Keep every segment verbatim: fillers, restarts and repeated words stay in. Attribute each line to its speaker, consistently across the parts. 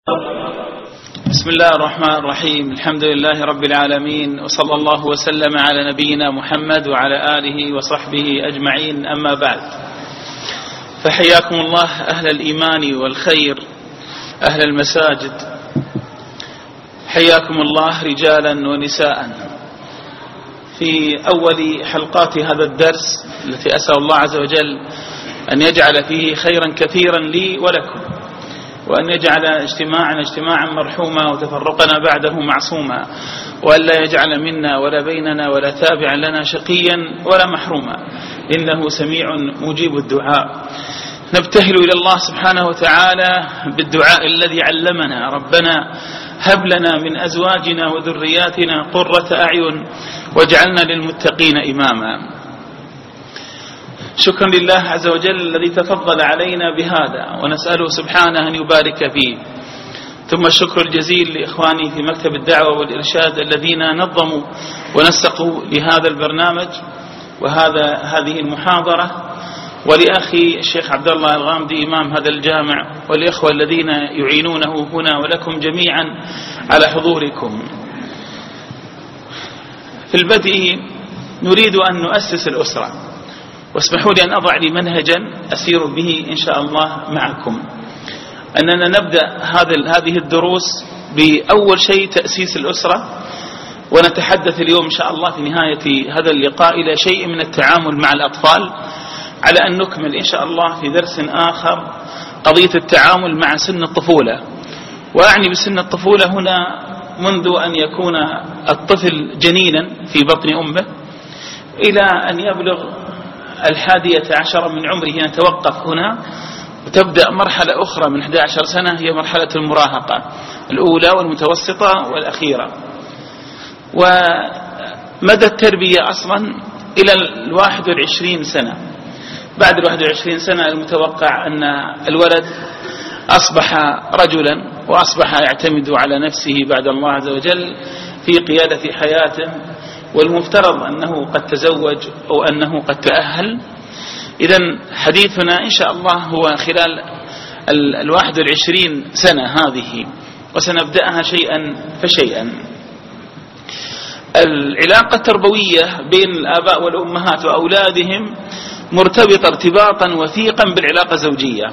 Speaker 1: بسم الله الرحمن الرحيم. الحمد لله رب العالمين، وصلى الله وسلم على نبينا محمد وعلى آله وصحبه أجمعين، أما بعد، فحياكم الله أهل الإيمان والخير، أهل المساجد، حياكم الله رجالا ونساء في أول حلقات هذا الدرس التي أسأل الله عز وجل أن يجعل فيه خيرا كثيرا لي ولكم، وأن يجعل اجتماعنا اجتماعا مرحوما وتفرقنا بعده معصوما، وأن لا يجعل منا ولا بيننا ولا تابعا لنا شقيا ولا محروما، إنه سميع مجيب الدعاء. نبتهل إلى الله سبحانه وتعالى بالدعاء الذي علمنا: ربنا هب لنا من أزواجنا وذرياتنا قرة أعين واجعلنا للمتقين إماما. شكرا لله عز وجل الذي تفضل علينا بهذا، ونسأله سبحانه أن يبارك فيه. ثم الشكر الجزيل لإخواني في مكتب الدعوة والإرشاد الذين نظموا ونسقوا لهذا البرنامج وهذا هذه المحاضرة، ولأخي الشيخ عبد الله الغامدي إمام هذا الجامع، والإخوة الذين يعينونه هنا، ولكم جميعا على حضوركم. في البدء نريد أن نؤسس الأسرة، واسمحوا لي أن أضع لي منهجا أسير به إن شاء الله معكم. أننا نبدأ هذه الدروس بأول شيء تأسيس الأسرة، ونتحدث اليوم إن شاء الله في نهاية هذا اللقاء إلى شيء من التعامل مع الأطفال، على أن نكمل إن شاء الله في درس آخر قضية التعامل مع سن الطفولة. وأعني بسن الطفولة هنا منذ أن يكون الطفل جنينا في بطن أمه إلى أن يبلغ الحادية عشر من عمره. نتوقف هنا وتبدأ مرحلة أخرى من أحد عشر سنة، هي مرحلة المراهقة الأولى والمتوسطة والأخيرة. ومدى التربية أصلا إلى الواحد والعشرين سنة. بعد الواحد والعشرين سنة المتوقع أن الولد أصبح رجلا وأصبح يعتمد على نفسه بعد الله عز وجل في قيادة حياته، والمفترض أنه قد تزوج أو أنه قد تأهل. إذن حديثنا إن شاء الله هو خلال الواحد والعشرين سنة هذه، وسنبدأها شيئا فشيئا. العلاقة التربوية بين الآباء والأمهات وأولادهم مرتبطة ارتباطا وثيقا بالعلاقة الزوجية،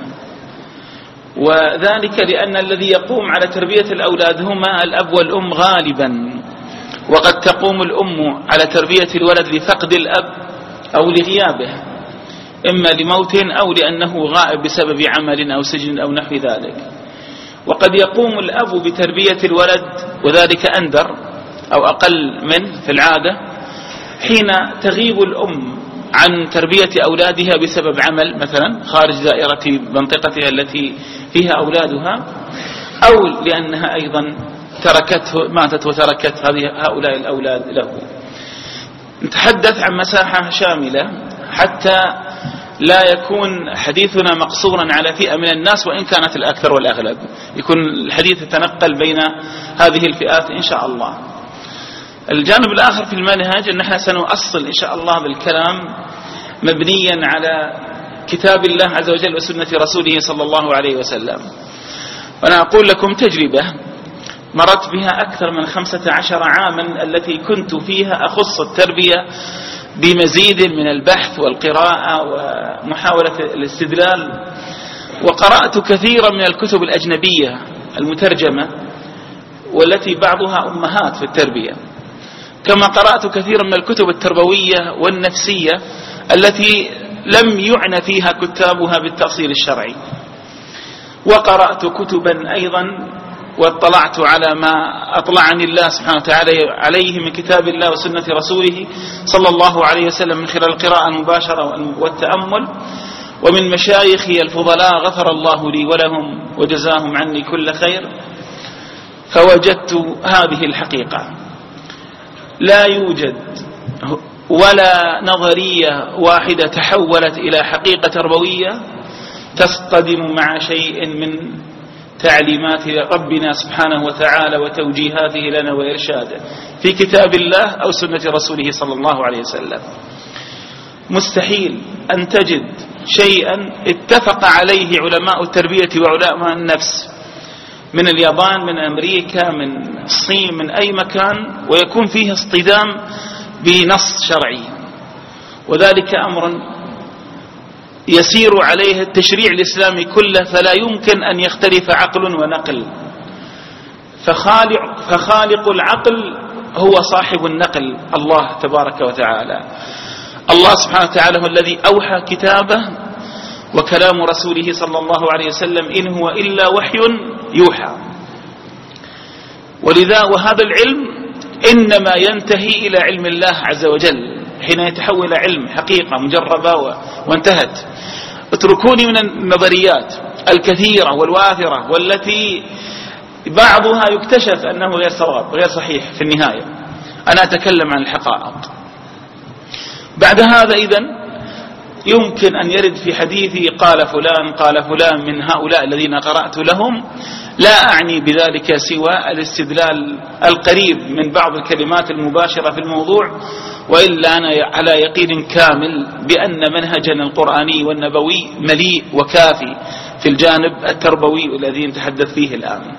Speaker 1: وذلك لأن الذي يقوم على تربية الأولاد هما الأب والأم غالبا، وقد تقوم الأم على تربية الولد لفقد الأب أو لغيابه، إما لموت أو لأنه غائب بسبب عمل أو سجن أو نحو ذلك. وقد يقوم الأب بتربية الولد، وذلك أندر أو أقل منه في العادة، حين تغيب الأم عن تربية أولادها بسبب عمل مثلا خارج دائرة منطقتها التي فيها أولادها، أو لأنها أيضا تركته ماتت وتركت هذه هؤلاء الأولاد له. نتحدث عن مساحة شاملة حتى لا يكون حديثنا مقصورا على فئة من الناس، وإن كانت الأكثر والأغلب، يكون الحديث يتنقل بين هذه الفئات إن شاء الله. الجانب الآخر في المنهج أن احنا سنؤصل إن شاء الله بالكلام مبنيا على كتاب الله عز وجل وسنة رسوله صلى الله عليه وسلم. وأنا أقول لكم تجربة مرت بها أكثر من خمسة عشر عاما، التي كنت فيها أخص التربية بمزيد من البحث والقراءة ومحاولة الاستدلال، وقرأت كثيرا من الكتب الأجنبية المترجمة، والتي بعضها أمهات في التربية، كما قرأت كثيرا من الكتب التربوية والنفسية التي لم يعنى فيها كتابها بالتأصيل الشرعي. وقرأت كتبا أيضا واطلعت على ما أطلعني الله سبحانه وتعالى عليه من كتاب الله وسنة رسوله صلى الله عليه وسلم، من خلال القراءة المباشرة والتأمل، ومن مشايخي الفضلاء غفر الله لي ولهم وجزاهم عني كل خير. فوجدت هذه الحقيقة: لا يوجد ولا نظرية واحدة تحولت إلى حقيقة تربوية تصطدم مع شيء من تعليمات ربنا سبحانه وتعالى وتوجيهاته لنا وإرشاده في كتاب الله أو سنة رسوله صلى الله عليه وسلم. مستحيل أن تجد شيئا اتفق عليه علماء التربية وعلماء النفس من اليابان، من أمريكا، من الصين، من أي مكان، ويكون فيه اصطدام بنص شرعي، وذلك أمر يسير عليه التشريع الإسلامي كله، فلا يمكن أن يختلف عقل ونقل. فخالق, فخالق العقل هو صاحب النقل، الله تبارك وتعالى. الله سبحانه وتعالى هو الذي أوحى كتابه، وكلام رسوله صلى الله عليه وسلم إن هو إلا وحي يوحى. ولذا وهذا العلم إنما ينتهي إلى علم الله عز وجل حين يتحول علم حقيقة مجربة وانتهت. اتركوني من النظريات الكثيرة والواثرة والتي بعضها يكتشف أنه غير صواب غير صحيح في النهاية. أنا أتكلم عن الحقائق. بعد هذا إذن يمكن أن يرد في حديثي قال فلان قال فلان من هؤلاء الذين قرأت لهم، لا أعني بذلك سوى الاستدلال القريب من بعض الكلمات المباشرة في الموضوع، وإلا أنا على يقين كامل بأن منهجنا القرآني والنبوي مليء وكافي في الجانب التربوي الذي نتحدث فيه الآن.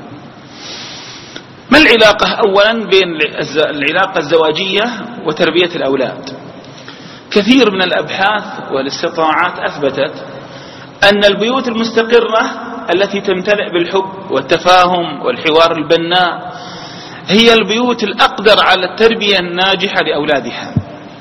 Speaker 1: ما العلاقة أولا بين العلاقة الزواجية وتربية الأولاد؟ كثير من الأبحاث والاستطلاعات أثبتت أن البيوت المستقرة التي تمتلئ بالحب والتفاهم والحوار البناء هي البيوت الأقدر على التربية الناجحة لأولادها،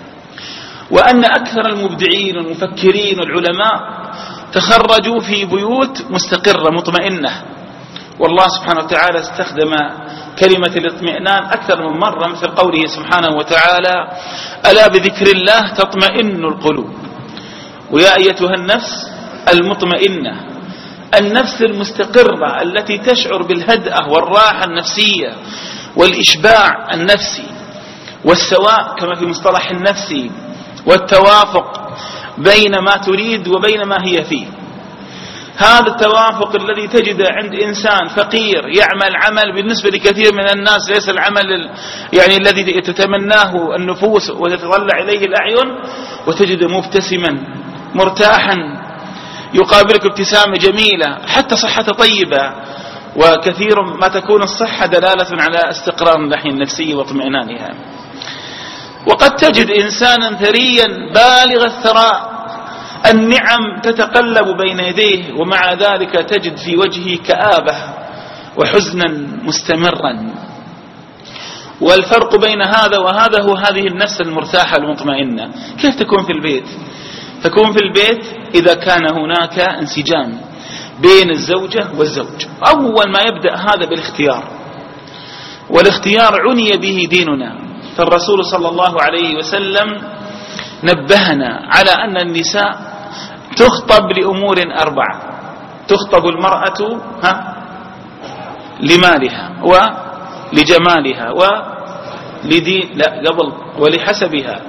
Speaker 1: وأن أكثر المبدعين والمفكرين والعلماء تخرجوا في بيوت مستقرة مطمئنة. والله سبحانه وتعالى استخدم كلمة الاطمئنان أكثر من مرة، مثل قوله سبحانه وتعالى ألا بذكر الله تطمئن القلوب. ويا أيتها النفس المطمئنة، النفس المستقرة التي تشعر بالهدأة والراحة النفسية والإشباع النفسي والسواء كما في مصطلح النفسي، والتوافق بين ما تريد وبين ما هي فيه. هذا التوافق الذي تجد عند إنسان فقير يعمل عمل بالنسبة لكثير من الناس ليس العمل يعني الذي تتمناه النفوس وتتطلع إليه الأعين، وتجد مبتسما مرتاحا يقابلك ابتسامة جميلة، حتى صحته طيبة. وكثير ما تكون الصحة دلالة على استقرار الناحية النفسية واطمئنانها. وقد تجد إنسانا ثريا بالغ الثراء، النعم تتقلب بين يديه، ومع ذلك تجد في وجهه كآبة وحزنا مستمرا. والفرق بين هذا وهذا هو هذه النفس المرتاحة المطمئنة. كيف تكون في البيت؟ تكون في البيت إذا كان هناك انسجام بين الزوجة والزوج. أول ما يبدأ هذا بالاختيار، والاختيار عني به ديننا. فالرسول صلى الله عليه وسلم نبهنا على أن النساء تخطب لأمور أربعة. تخطب المرأة ها لمالها ولجمالها ولدين لا قبل ولحسبها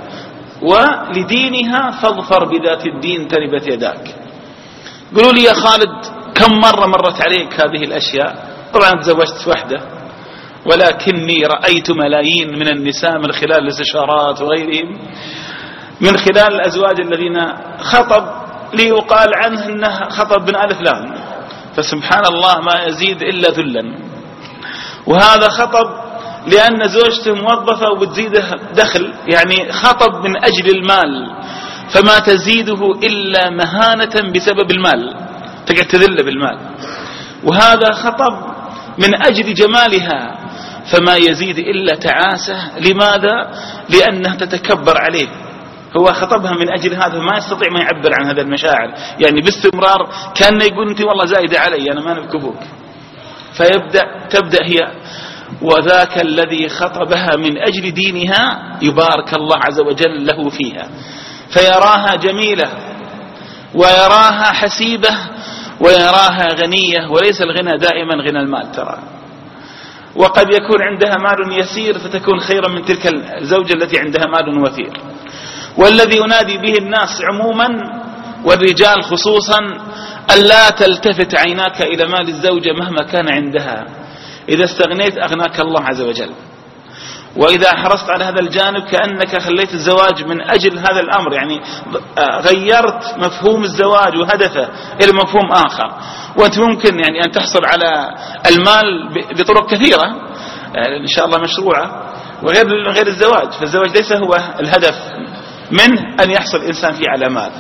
Speaker 1: ولدينها فاظفر بذات الدين تربت يداك. قولوا لي يا خالد كم مرة مرت عليك هذه الأشياء؟ طبعا تزوجت وحدة، ولكني رأيت ملايين من النساء من خلال الاستشارات وغيرهم، من خلال الأزواج الذين خطب ليقال عنه أنه خطب من ألف لام، فسبحان الله ما يزيد إلا ذلا. وهذا خطب لأن زوجته موظفة وبتزيده دخل، يعني خطب من أجل المال، فما تزيده إلا مهانة بسبب المال، تقعد تذل بالمال. وهذا خطب من أجل جمالها، فما يزيد إلا تعاسة. لماذا؟ لأنها تتكبر عليه. هو خطبها من أجل هذا، ما يستطيع ما يعبر عن هذا المشاعر، يعني باستمرار كان يقول أنت والله زايدة علي أنا ما نبكبوك. فيبدأ تبدأ هي وذاك الذي خطبها من أجل دينها يبارك الله عز وجل له فيها، فيراها جميلة ويراها حسيبة ويراها غنية. وليس الغنى دائما غنى المال ترى، وقد يكون عندها مال يسير فتكون خيرا من تلك الزوجة التي عندها مال وفير. والذي ينادي به الناس عموما والرجال خصوصا ألا تلتفت عيناك إلى مال الزوجة مهما كان عندها، إذا استغنيت أغناك الله عز وجل. وإذا حرصت على هذا الجانب كأنك خليت الزواج من أجل هذا الأمر، يعني غيرت مفهوم الزواج وهدفه إلى مفهوم آخر. وأنت ممكن يعني أن تحصل على المال بطرق كثيرة إن شاء الله مشروعة، وغير غير الزواج. فالزواج ليس هو الهدف من أن يحصل الإنسان فيه على مال.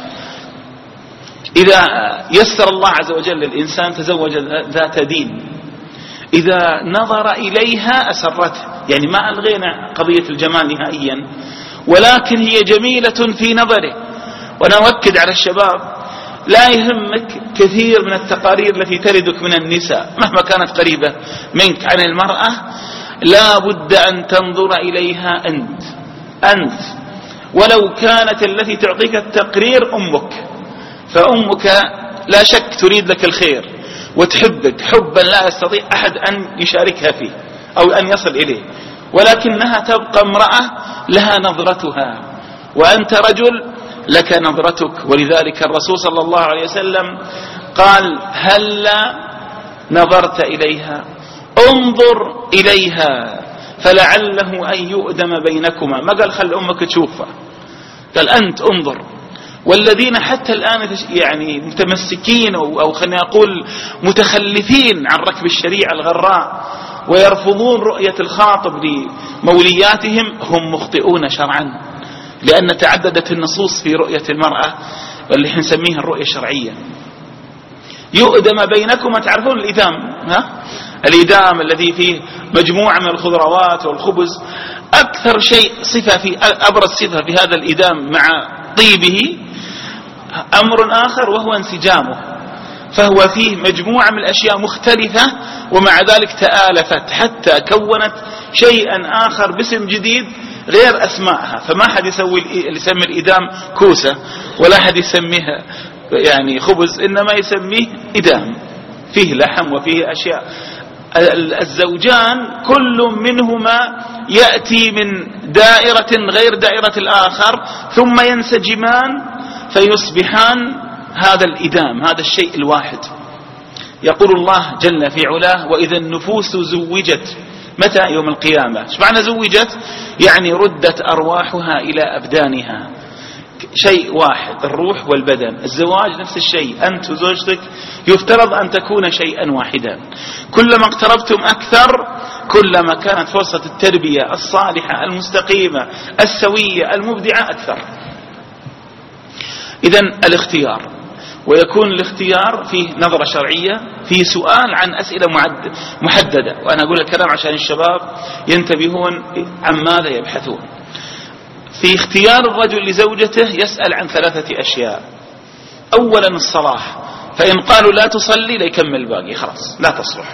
Speaker 1: إذا يسر الله عز وجل للإنسان تزوج ذات دين، إذا نظر إليها أسرته، يعني ما ألغينا قضية الجمال نهائيا، ولكن هي جميلة في نظره. وأنا أؤكد على الشباب لا يهمك كثير من التقارير التي تردك من النساء مهما كانت قريبة منك عن المرأة، لا بد أن تنظر إليها أنت أنت ولو كانت التي تعطيك التقرير أمك، فأمك لا شك تريد لك الخير وتحبك حبا لا يستطيع أحد أن يشاركها فيه أو أن يصل إليه، ولكنها تبقى امرأة لها نظرتها، وأنت رجل لك نظرتك. ولذلك الرسول صلى الله عليه وسلم قال هلا نظرت إليها، انظر إليها فلعله أن يؤدم بينكما. ما قال خل أمك تشوفها، قال أنت انظر. والذين حتى الآن يعني متمسكين أو خلينا نقول متخلفين عن ركب الشريعة الغراء ويرفضون رؤية الخاطب لمولياتهم هم مخطئون شرعا، لأن تعددت النصوص في رؤية المرأة واللي نسميها الرؤية الشرعية. يؤدم بينكما، تعرفون الإدام، ها؟ الإدام الذي فيه مجموعة من الخضروات والخبز. أكثر شيء صفة في أبرز صفة في هذا الإدام مع طيبه أمر آخر وهو انسجامه، فهو فيه مجموعة من الأشياء مختلفة ومع ذلك تآلفت حتى كونت شيئا آخر باسم جديد غير أسمائها. فما حد يسوي يسمي الإدام كوسة ولا حد يسميها يعني خبز، إنما يسميه إدام، فيه لحم وفيه أشياء. الزوجان كل منهما يأتي من دائرة غير دائرة الآخر ثم ينسجمان فيصبحان هذا الإدام، هذا الشيء الواحد. يقول الله جل في علاه وإذا النفوس زوجت، متى؟ يوم القيامة. ايش معنى زوجت؟ يعني ردت أرواحها إلى أبدانها، شيء واحد الروح والبدن. الزواج نفس الشيء، أنت وزوجتك يفترض أن تكون شيئا واحدا. كلما اقتربتم أكثر كلما كانت فرصة التربية الصالحة المستقيمة السوية المبدعة أكثر. إذن الاختيار، ويكون الاختيار فيه نظرة شرعية، فيه سؤال عن أسئلة محددة. وأنا أقول الكلام عشان الشباب ينتبهون عن ماذا يبحثون. في اختيار الرجل لزوجته يسأل عن ثلاثة أشياء. أولا الصلاح، فإن قالوا لا تصلي ليكمل باقي، خلاص لا تصلح.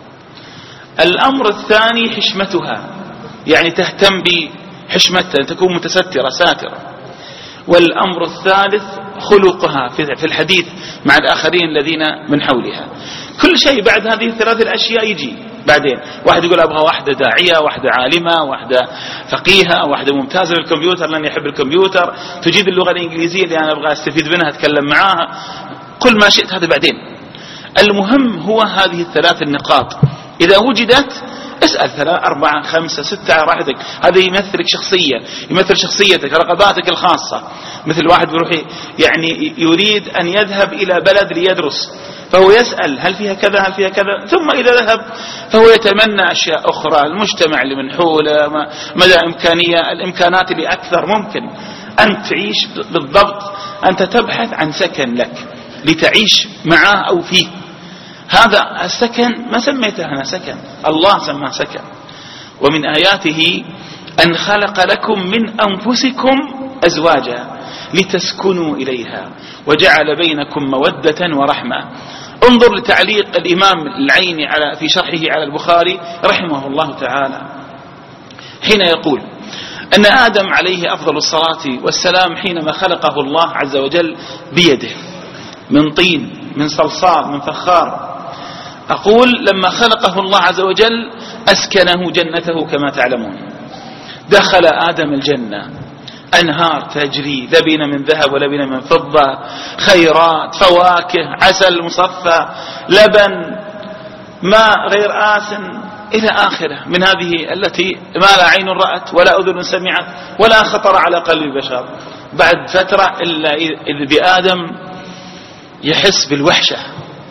Speaker 1: الأمر الثاني حشمتها، يعني تهتم بحشمتها، تكون متسترة ساترة. والأمر الثالث خلقها في الحديث مع الآخرين الذين من حولها. كل شيء بعد هذه الثلاث الأشياء يجي بعدين. واحد يقول أبغى واحدة داعية، واحدة عالمة، واحدة فقيهة، واحدة ممتازة بالكمبيوتر لأن يحب الكمبيوتر، تجيد اللغة الإنجليزية اللي أنا أبغى أستفيد منها أتكلم معاها، كل ما شئت هذا بعدين. المهم هو هذه الثلاث النقاط إذا وجدت اسأل ثلاثة أربعة خمسة ستة على راحتك. هذا يمثلك شخصيا، يمثل شخصيتك، رغباتك الخاصة. مثل واحد بيروح يعني يريد أن يذهب إلى بلد ليدرس، فهو يسأل هل فيها كذا هل فيها كذا، ثم إذا ذهب فهو يتمنى أشياء أخرى، المجتمع اللي من حوله، مدى إمكانية الإمكانات اللي أكثر ممكن. أنت تعيش بالضبط، أنت تبحث عن سكن لك لتعيش معه أو فيه. هذا السكن ما سميته أنا سكن، الله سماه سكن. ومن آياته أن خلق لكم من أنفسكم أزواجا لتسكنوا إليها وجعل بينكم مودة ورحمة. انظر لتعليق الإمام العيني على في شرحه على البخاري رحمه الله تعالى حين يقول أن آدم عليه أفضل الصلاة والسلام حينما خلقه الله عز وجل بيده من طين من صلصال من فخار، أقول لما خلقه الله عز وجل أسكنه جنته كما تعلمون. دخل آدم الجنة، أنهار تجري، لبن من ذهب ولبن من فضة، خيرات، فواكه، عسل مصفى، لبن، ماء غير آسن إلى آخره من هذه التي ما لا عين رأت ولا أذن سمعت ولا خطر على قلب بشر. بعد فترة إلا إذ بآدم يحس بالوحشة،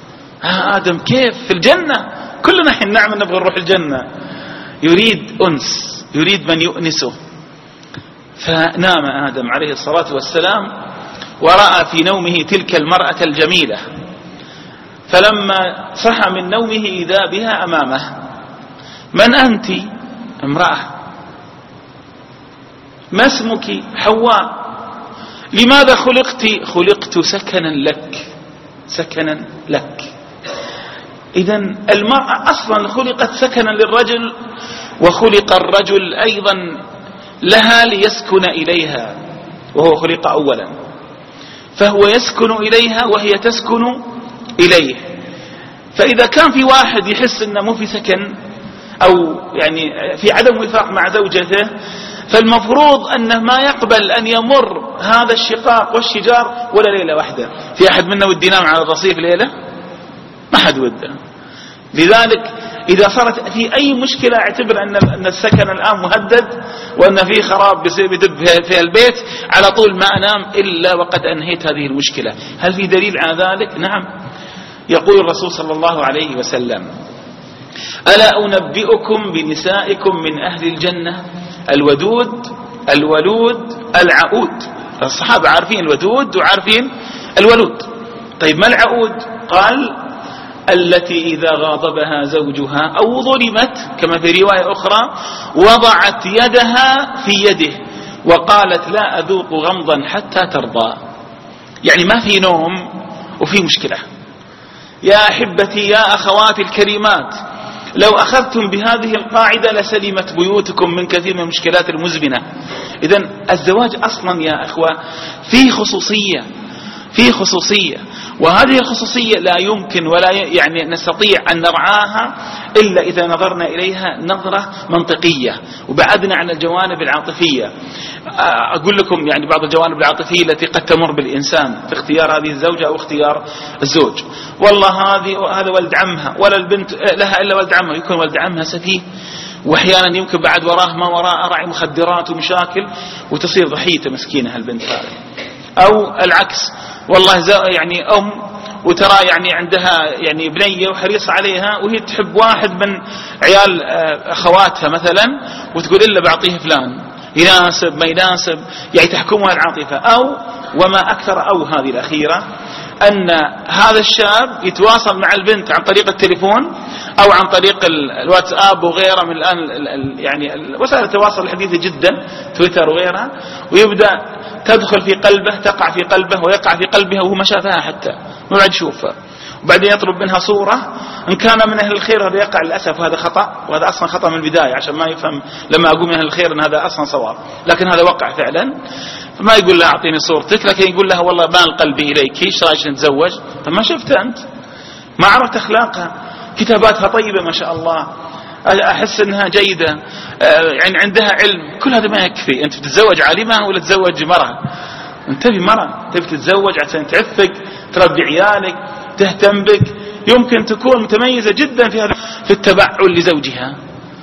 Speaker 1: آه آدم كيف في الجنة؟ كلنا حين نعمل نبغى نروح الجنة. يريد أنس، يريد من يؤنسه. فنام آدم عليه الصلاة والسلام ورأى في نومه تلك المرأة الجميلة، فلما صحى من نومه إذا بها أمامه. من أنت؟ امرأة. ما اسمك؟ حواء. لماذا خلقت؟ خلقت سكنا لك، سكنا لك. إذن المرأة أصلا خلقت سكنا للرجل، وخلق الرجل أيضا لها ليسكن إليها، وهو خلق أولا، فهو يسكن إليها وهي تسكن إليه. فإذا كان في واحد يحس أنه مو في سكن أو يعني في عدم وفاق مع زوجته، فالمفروض أنه ما يقبل أن يمر هذا الشقاق والشجار ولا ليلة واحدة. في أحد منا ودي ينام على الرصيف ليلة؟ ما حد وده. لذلك إذا صارت في أي مشكلة اعتبر أن السكن الآن مهدد وأن في خراب بيدب في البيت، على طول ما أنام إلا وقد أنهيت هذه المشكلة. هل في دليل على ذلك؟ نعم. يقول الرسول صلى الله عليه وسلم: ألا أنبئكم بنسائكم من أهل الجنة؟ الودود، الولود، العؤود. الصحابة عارفين الودود وعارفين الولود. طيب ما العؤود؟ قال: التي إذا غاضبها زوجها أو ظلمت، كما في رواية أخرى، وضعت يدها في يده وقالت: لا أذوق غمضا حتى ترضى. يعني ما في نوم وفي مشكلة. يا أحبتي، يا أخواتي الكريمات، لو أخذتم بهذه القاعدة لسلمت بيوتكم من كثير من المشكلات المزمنة. إذن الزواج أصلا يا أخوة فيه خصوصية، فيه خصوصية، وهذه الخصوصية لا يمكن ولا يعني نستطيع أن نرعاها إلا إذا نظرنا إليها نظرة منطقية وبعدنا عن الجوانب العاطفية. أقول لكم يعني بعض الجوانب العاطفية التي قد تمر بالإنسان في اختيار هذه الزوجة أو اختيار الزوج. والله هذه هذا ولد عمها، ولا البنت لها إلا ولد عمها، يكون ولد عمها سفيه، وأحيانا يمكن بعد وراه ما وراء راعي مخدرات ومشاكل، وتصير ضحية مسكينة البنت هذه. أو العكس، والله يعني أم وترى يعني عندها يعني بنية وحريصة عليها، وهي تحب واحد من عيال أخواتها مثلا، وتقول إلا بعطيه فلان، يناسب ما يناسب، يعني تحكمها العاطفة. أو وما أكثر أو هذه الأخيرة، أن هذا الشاب يتواصل مع البنت عن طريق التليفون أو عن طريق الواتساب وغيره من الآن يعني وسائل التواصل الحديثة جدا، تويتر وغيرها، ويبدأ تدخل في قلبه، تقع في قلبه ويقع في قلبها وهو ما شافها حتى ما بعد يشوفها، وبعدين يطلب منها صورة. إن كان من أهل الخير هذا يقع للأسف، وهذا خطأ، وهذا أصلا خطأ من البداية عشان ما يفهم لما أقول من أهل الخير أن هذا أصلا صواب، لكن هذا وقع فعلا. فما يقول لها أعطيني صورتك، لكن يقول لها والله مال قلبي إليك، ايش رايك نتزوج؟ طب ما شفتها أنت، ما عرفت أخلاقها، كتاباتها طيبة ما شاء الله، أحس أنها جيدة، يعني عندها علم، كل هذا ما يكفي. أنت بتتزوج عالمة ولا تتزوج مرأة؟ أنت في مرأة تبي تتزوج عشان تعفك، تربي عيالك، تهتم بك، يمكن تكون متميزة جدا في هذا في التبعل لزوجها،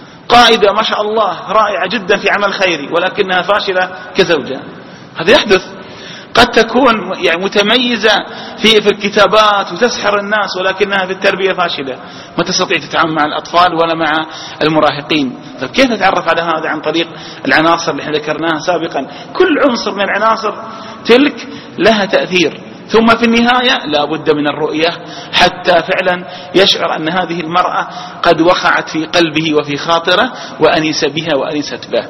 Speaker 1: قائدة ما شاء الله رائعة جدا في عمل خيري، ولكنها فاشلة كزوجة. هذا يحدث. قد تكون يعني متميزة في في الكتابات وتسحر الناس، ولكنها في التربية فاشلة، ما تستطيع تتعامل مع الأطفال ولا مع المراهقين. طيب كيف نتعرف على هذا؟ عن طريق العناصر اللي احنا ذكرناها سابقا. كل عنصر من العناصر تلك لها تأثير، ثم في النهاية لا بد من الرؤية حتى فعلا يشعر أن هذه المرأة قد وقعت في قلبه وفي خاطره وأنس بها وأنست به.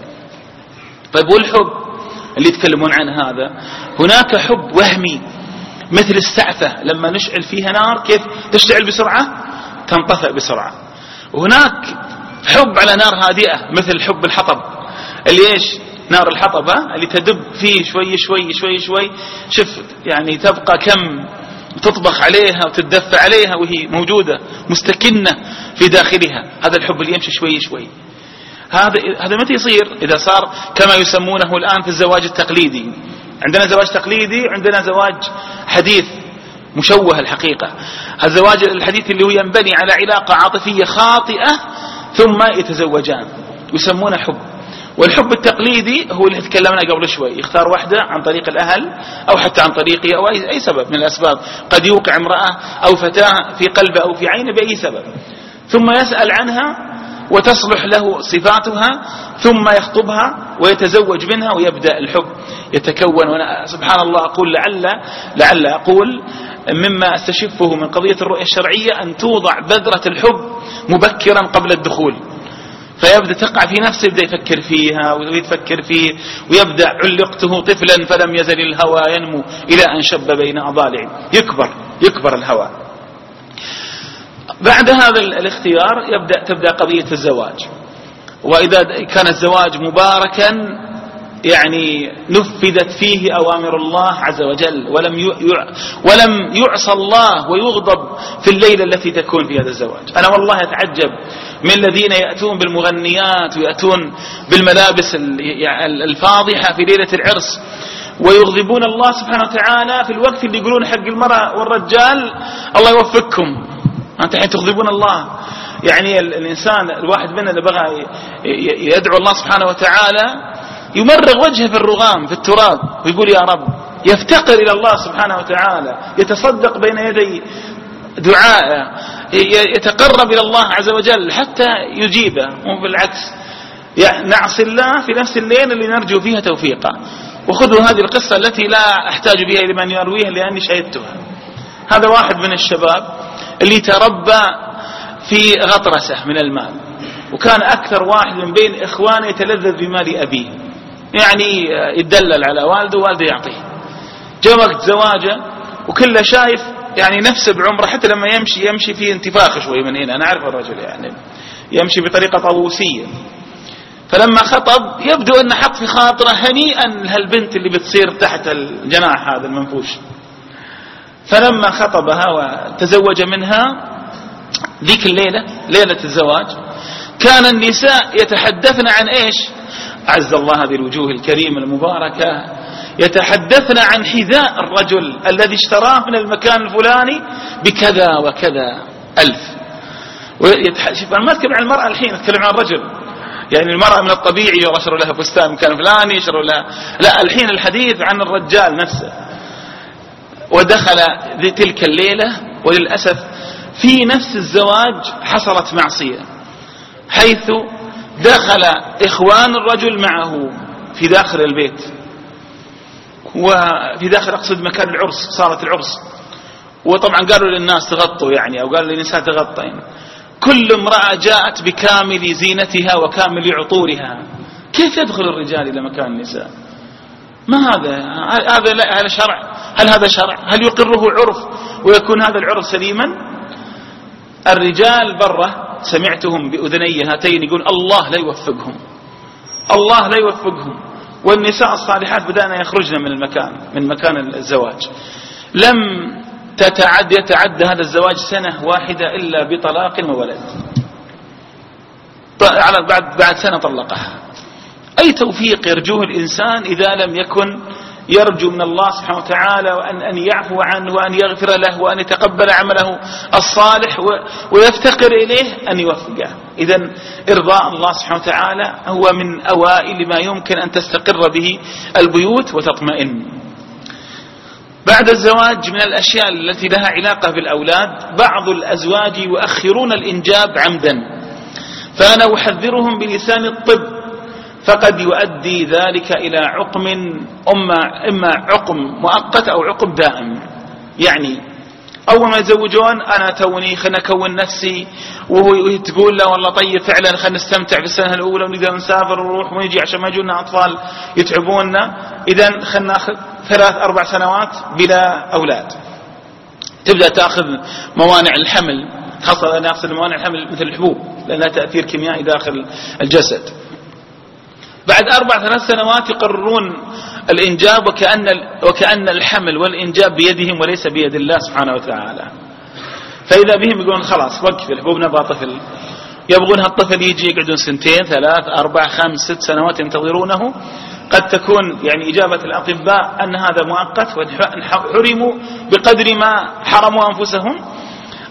Speaker 1: طيب والحب اللي يتكلمون عن هذا، هناك حب وهمي مثل السعفة لما نشعل فيها نار كيف تشتعل بسرعة تنطفئ بسرعة. وهناك حب على نار هادئة مثل حب الحطب، اللي ايش نار الحطب اللي تدب فيه شوي شوي شوي شوي، شوف يعني تبقى كم تطبخ عليها وتدفع عليها وهي موجودة مستكنة في داخلها. هذا الحب اللي يمشي شوي شوي. هذا هذا متى يصير؟ إذا صار كما يسمونه الآن في الزواج التقليدي. عندنا زواج تقليدي، عندنا زواج حديث مشوه الحقيقة. الزواج الحديث اللي هو ينبني على علاقة عاطفية خاطئة ثم يتزوجان ويسمونه حب. والحب التقليدي هو اللي تكلمنا قبل شوي، يختار واحدة عن طريق الأهل أو حتى عن طريقه أو أي سبب من الأسباب، قد يوقع امرأة أو فتاة في قلبه أو في عينه بأي سبب، ثم يسأل عنها وتصلح له صفاتها، ثم يخطبها ويتزوج منها ويبدأ الحب يتكون. وأنا سبحان الله أقول لعل لعل أقول مما استشفه من قضية الرؤية الشرعية أن توضع بذرة الحب مبكرا قبل الدخول، فيبدأ تقع في نفسه، يبدأ يفكر فيها ويتفكر فيه، ويبدأ علقته طفلا فلم يزل الهوى ينمو إلى أن شب بين أضالعه، يكبر يكبر الهوى. بعد هذا الاختيار يبدأ تبدأ قضية الزواج. وإذا كان الزواج مباركا يعني نفذت فيه أوامر الله عز وجل، ولم ولم يعصى الله ويغضب في الليلة التي تكون في هذا الزواج. أنا والله أتعجب من الذين يأتون بالمغنيات ويأتون بالملابس الفاضحة في ليلة العرس ويغضبون الله سبحانه وتعالى في الوقت اللي يقولون حق المرأة والرجال الله يوفقكم، أنت حين تغضبون الله. يعني الإنسان الواحد منا اللي بغى يدعو الله سبحانه وتعالى يمرغ وجهه في الرغام في التراب ويقول يا رب، يفتقر إلى الله سبحانه وتعالى، يتصدق بين يدي دعائه، يتقرب إلى الله عز وجل حتى يجيبه، وبالعكس نعصي الله في نفس الليل اللي نرجو فيها توفيقه. وخذوا هذه القصة التي لا أحتاج بها إلى من يرويها لأني شهدتها. هذا واحد من الشباب اللي تربى في غطرسة من المال، وكان أكثر واحد من بين إخوانه يتلذذ بمال أبيه، يعني يدلل على والده والده يعطيه. جاء وقت زواجه وكله شايف يعني نفسه بعمره، حتى لما يمشي يمشي فيه انتفاخ شوي من هنا، أنا أعرف الرجل يعني يمشي بطريقة طاووسية. فلما خطب يبدو أن حط في خاطره هنيئا لهالبنت اللي بتصير تحت الجناح هذا المنفوش. فلما خطبها وتزوج منها ذيك الليلة ليلة الزواج كان النساء يتحدثن عن إيش؟ عز الله هذه الوجوه الكريمة المباركة، يتحدثن عن حذاء الرجل الذي اشتراه من المكان الفلاني بكذا وكذا ألف. ويتحدث أنا ما أتكلم عن المرأة الحين، أتكلم عن الرجل. يعني المرأة من الطبيعي يشتروا لها فستان مكان فلاني، يشتروا لها، لا الحين الحديث عن الرجال نفسه. ودخل تلك الليلة وللأسف في نفس الزواج حصلت معصية، حيث دخل إخوان الرجل معه في داخل البيت، وفي داخل أقصد مكان العرس، صارت العرس. وطبعا قالوا للناس تغطوا يعني، أو قالوا للنساء تغطين. كل امرأة جاءت بكامل زينتها وكامل عطورها. كيف يدخل الرجال إلى مكان النساء؟ ما هذا هذا لا هذا شرع؟ هل هذا شرع؟ هل يقره عرف ويكون هذا العرف سليما؟ الرجال برة سمعتهم بأذني هاتين يقول الله لا يوفقهم، الله لا يوفقهم. والنساء الصالحات بدأنا يخرجن من المكان من مكان الزواج. لم تتعد يتعدى هذا الزواج سنة واحدة إلا بطلاق وولد، على بعد بعد سنة طلقها. أي توفيق يرجوه الإنسان إذا لم يكن يرجو من الله سبحانه وتعالى وأن أن يعفو عنه وأن يغفر له وأن يتقبل عمله الصالح ويفتقر إليه أن يوفقه. إذن إرضاء الله سبحانه وتعالى هو من أوائل ما يمكن أن تستقر به البيوت وتطمئن. بعد الزواج من الأشياء التي لها علاقة بالأولاد، بعض الأزواج يؤخرون الإنجاب عمدا، فأنا أحذرهم بلسان الطب، فقد يؤدي ذلك إلى عقم أما إما عقم مؤقت أو عقم دائم. يعني أول ما يتزوجون أنا توني خلنا أكون نفسي، وهو تقول له والله طيب فعلا خلنا نستمتع بالسنة الأولى ونقدر نسافر ونروح ونجي عشان ما يجونا أطفال يتعبوننا، إذن خلنا ناخذ ثلاث أربع سنوات بلا أولاد. تبدأ تأخذ موانع الحمل، خاصة نأخذ موانع الحمل مثل الحبوب لأنها تأثير كيميائي داخل الجسد. بعد أربع ثلاث سنوات يقررون الإنجاب، وكأن وكأن الحمل والإنجاب بيدهم وليس بيد الله سبحانه وتعالى. فإذا بهم يقولون خلاص وقف الحبوب نبغى طفل، يبغون هالطفل يجي يقعدون سنتين ثلاث أربع خمس ست سنوات ينتظرونه. قد تكون يعني إجابة الأطباء أن هذا مؤقت وحرموا بقدر ما حرموا أنفسهم،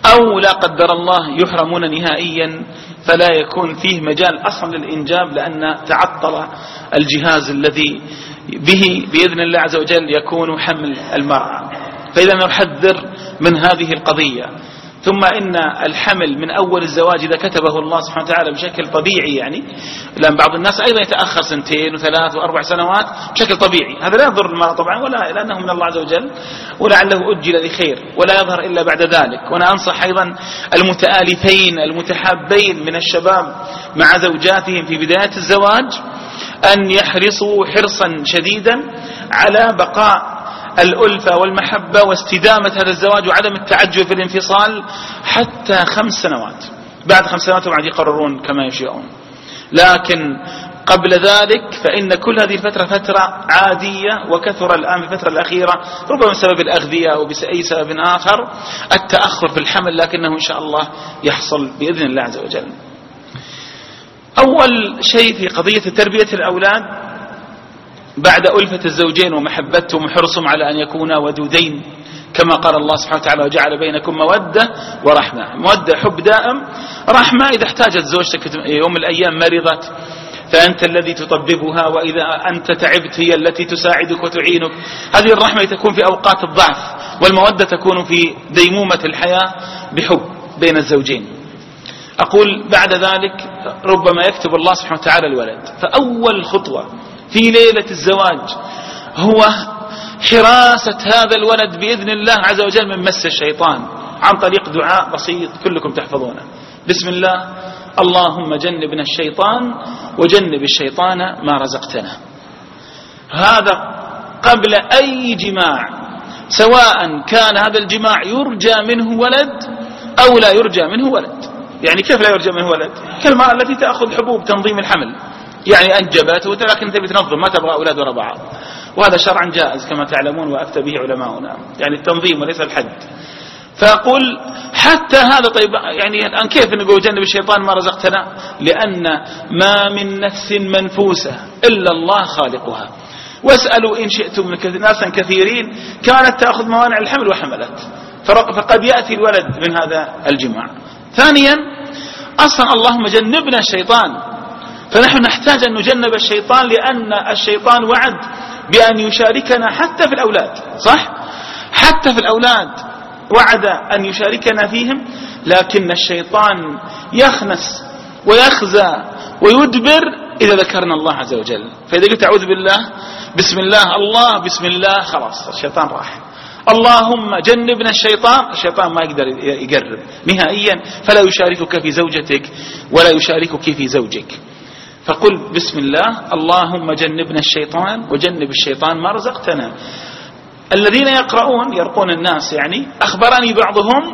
Speaker 1: أو لا قدر الله يحرمون نهائيا، فلا يكون فيه مجال أصلا للإنجاب، لأن تعطل الجهاز الذي به بإذن الله عز وجل يكون حمل المرأة. فإذا نحذر من هذه القضية. ثم إن الحمل من أول الزواج إذا كتبه الله سبحانه وتعالى بشكل طبيعي، يعني لأن بعض الناس أيضا يتأخر سنتين وثلاث وأربع سنوات بشكل طبيعي، هذا لا يضر المرأة طبعا ولا، لأنه من الله عز وجل ولعله أجل لخير ولا يظهر إلا بعد ذلك. وأنا أنصح أيضا المتآلفين المتحابين من الشباب مع زوجاتهم في بداية الزواج أن يحرصوا حرصا شديدا على بقاء الألفة والمحبة واستدامة هذا الزواج وعدم التعجل في الانفصال حتى خمس سنوات. بعد خمس سنوات بعد يقررون كما يشاءون، لكن قبل ذلك فإن كل هذه الفترة فترة عادية. وكثر الآن في الفترة الأخيرة ربما بسبب الأغذية أو بأي سبب آخر التأخر في الحمل، لكنه إن شاء الله يحصل بإذن الله عز وجل. أول شيء في قضية تربية الأولاد بعد ألفة الزوجين ومحبتهم وحرصهم على أن يكونا ودودين كما قال الله سبحانه وتعالى وجعل بينكم مودة ورحمة. مودة حب دائم، رحمة إذا احتاجت زوجتك يوم من الأيام مرضت فأنت الذي تطببها، وإذا أنت تعبت هي التي تساعدك وتعينك. هذه الرحمة تكون في أوقات الضعف، والمودة تكون في ديمومة الحياة بحب بين الزوجين. أقول بعد ذلك ربما يكتب الله سبحانه وتعالى الولد، فأول خطوة في ليلة الزواج هو حراسة هذا الولد بإذن الله عز وجل من مس الشيطان عن طريق دعاء بسيط كلكم تحفظونه: بسم الله اللهم جنبنا الشيطان وجنب الشيطان ما رزقتنا. هذا قبل أي جماع، سواء كان هذا الجماع يرجى منه ولد أو لا يرجى منه ولد. يعني كيف لا يرجى منه ولد؟ كالمرأة التي تأخذ حبوب تنظيم الحمل، يعني أنجبت ولكن تبي تنظم، ما تبغى أولاد وراء بعض، وهذا شرعا جائز كما تعلمون وأفتى به علماؤنا، يعني التنظيم وليس الحد. فأقول حتى هذا طيب، يعني الآن كيف نقول جنب الشيطان ما رزقتنا؟ لأن ما من نفس منفوسة إلا الله خالقها، واسألوا إن شئتم من ناسا كثيرين كانت تأخذ موانع الحمل وحملت، فقد يأتي الولد من هذا الجماع. ثانيا أصلا اللهم جنبنا الشيطان، فنحن نحتاج أن نجنب الشيطان، لأن الشيطان وعد بأن يشاركنا حتى في الأولاد، صح؟ حتى في الأولاد وعد أن يشاركنا فيهم، لكن الشيطان يخنس ويخزى ويدبر إذا ذكرنا الله عز وجل. فإذا قلت أعوذ بالله بسم الله الله بسم الله خلاص الشيطان راح. اللهم جنبنا الشيطان، الشيطان ما يقدر يقرب نهائيا، فلا يشاركك في زوجتك ولا يشاركك في زوجك. فقل بسم الله اللهم جنبنا الشيطان وجنب الشيطان ما رزقتنا. الذين يقرؤون يرقون الناس، يعني أخبرني بعضهم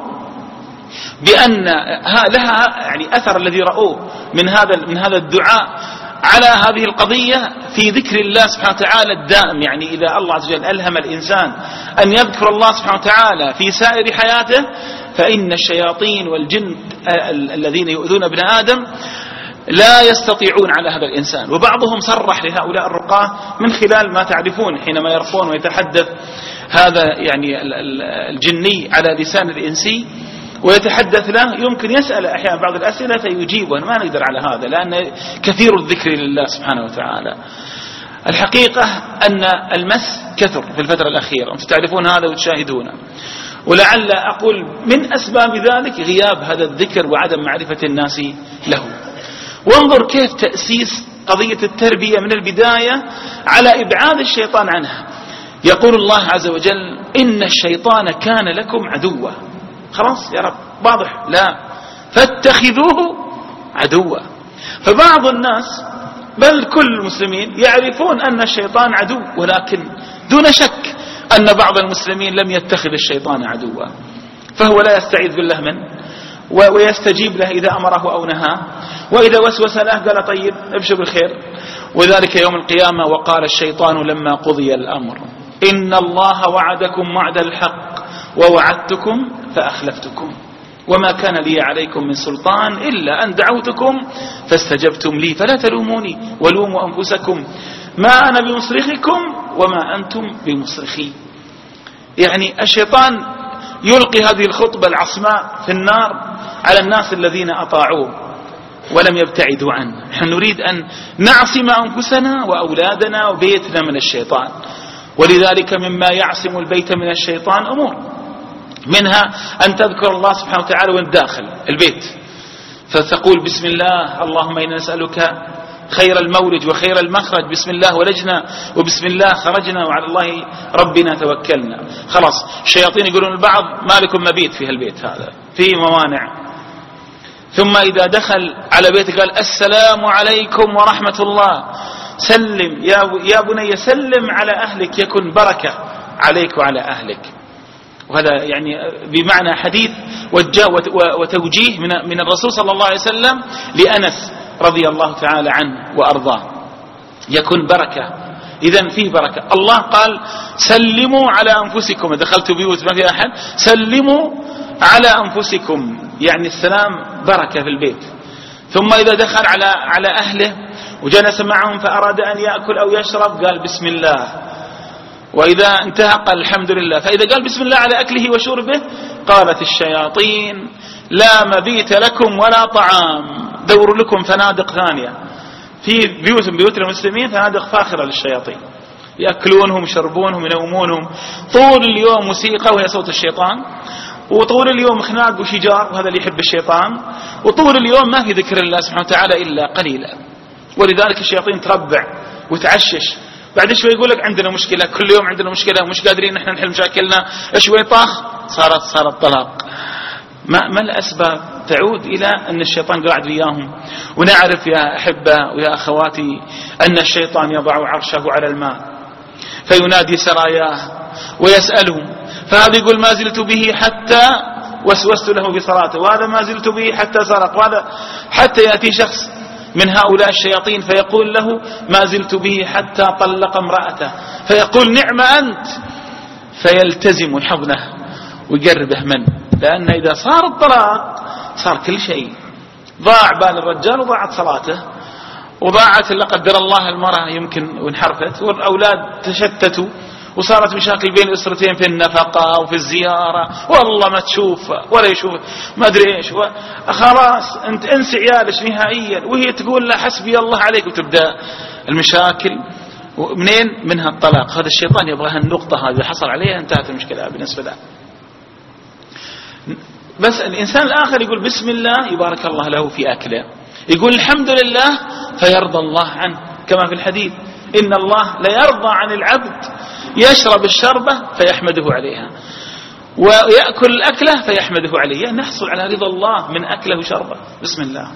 Speaker 1: بأن لها يعني أثر الذي رأوه من هذا من هذا الدعاء على هذه القضية في ذكر الله سبحانه وتعالى الدائم. يعني إذا الله عز وجل ألهم الإنسان أن يذكر الله سبحانه وتعالى في سائر حياته، فإن الشياطين والجن الذين يؤذون ابن آدم لا يستطيعون على هذا الإنسان. وبعضهم صرح لهؤلاء الرقاة من خلال ما تعرفون حينما يرقون ويتحدث هذا يعني الجني على لسان الإنسي ويتحدث له، يمكن يسأل أحيانا بعض الأسئلة فيجيبه، ما نقدر على هذا لأن كثير الذكر لله سبحانه وتعالى. الحقيقة أن المس كثر في الفترة الأخيرة، أنتم تعرفون هذا وتشاهدونه، ولعل أقول من أسباب ذلك غياب هذا الذكر وعدم معرفة الناس له. وانظر كيف تأسيس قضية التربية من البداية على إبعاد الشيطان عنها. يقول الله عز وجل إن الشيطان كان لكم عدوا. خلاص يا رب واضح، لا فاتخذوه عدوا. فبعض الناس بل كل المسلمين يعرفون أن الشيطان عدو، ولكن دون شك أن بعض المسلمين لم يتخذ الشيطان عدوا، فهو لا يستعيذ بالله منه ويستجيب له إذا أمره أو نهاه، وإذا وسوس له قال طيب ابشر بالخير. وذلك يوم القيامة وقال الشيطان لما قضي الأمر إن الله وعدكم وعد الحق ووعدتكم فأخلفتكم وما كان لي عليكم من سلطان إلا أن دعوتكم فاستجبتم لي فلا تلوموني ولوموا أنفسكم ما أنا بمصرخكم وما أنتم بمصرخي. يعني الشيطان يلقي هذه الخطبة العصماء في النار على الناس الذين أطاعوه ولم يبتعدوا عنه. نحن نريد أن نعصم أنفسنا وأولادنا وبيتنا من الشيطان، ولذلك مما يعصم البيت من الشيطان أمور، منها أن تذكر الله سبحانه وتعالى وانت داخل البيت، فتقول بسم الله اللهم إنا نسألك خير المولج وخير المخرج، بسم الله ولجنا وبسم الله خرجنا وعلى الله ربنا توكلنا. خلاص الشياطين يقولون البعض ما لكم مبيت في هالبيت هذا، فيه موانع. ثم إذا دخل على بيتك قال السلام عليكم ورحمة الله، سلم يا بني، سلم على أهلك يكن بركة عليك وعلى أهلك. وهذا يعني بمعنى حديث وتوجيه من الرسول صلى الله عليه وسلم لأنس رضي الله تعالى عنه وأرضاه، يكن بركة. إذن فيه بركة. الله قال سلموا على أنفسكم، دخلت بيوت ما في أحد، سلموا على أنفسكم، يعني السلام بركة في البيت. ثم إذا دخل على على أهله وجلس معهم فأراد أن يأكل أو يشرب قال بسم الله، وإذا انتهى قال الحمد لله. فإذا قال بسم الله على أكله وشربه قالت الشياطين لا مبيت لكم ولا طعام، دوروا لكم فنادق ثانية. في بيوت بيوت المسلمين فنادق فاخرة للشياطين، يأكلونهم يشربونهم ينومونهم طول اليوم، موسيقى وهي صوت الشيطان، وطول اليوم خناق وشجار وهذا اللي يحب الشيطان، وطول اليوم ما في ذكر الله سبحانه وتعالى إلا قليلا. ولذلك الشياطين تربع وتعشش، بعد شوي يقول لك عندنا مشكلة، كل يوم عندنا مشكلة ومش قادرين نحن نحل مشاكلنا، شوي طاخ صارت صارت طلاق. ما ما الأسباب؟ تعود إلى أن الشيطان قاعد وياهم. ونعرف يا أحبة ويا أخواتي أن الشيطان يضع عرشه على الماء فينادي سراياه ويسألهم، فهذا يقول ما زلت به حتى وسوست له بصلاته، وهذا ما زلت به حتى سرق، وهذا حتى يأتي شخص من هؤلاء الشياطين فيقول له ما زلت به حتى طلق امرأته، فيقول نعم أنت، فيلتزم حضنه ويقربه منه، لأن إذا صار الطلاق صار كل شيء، ضاع بال الرجال وضاعت صلاته، وضاعت لا قدر الله المرأة يمكن وانحرفت، والأولاد تشتتوا، وصارت مشاكل بين الأسرتين في النفقة وفي الزيارة، والله ما تشوف ولا يشوف ما أدري إيش، خلاص أنت انس عيالش نهائيا، وهي تقول لا حسبي الله عليك، وتبدأ المشاكل. منين؟ منها الطلاق. هذا الشيطان يبغى هالنقطة هذه حصل عليها انتهت المشكلة بالنسبة له. بس الإنسان الآخر يقول بسم الله يبارك الله له في أكله، يقول الحمد لله فيرضى الله عنه، كما في الحديث إن الله لا يرضى عن العبد يشرب الشربة فيحمده عليها ويأكل الأكلة فيحمده عليه، يعني نحصل على رضا الله من أكله وشربه. بسم الله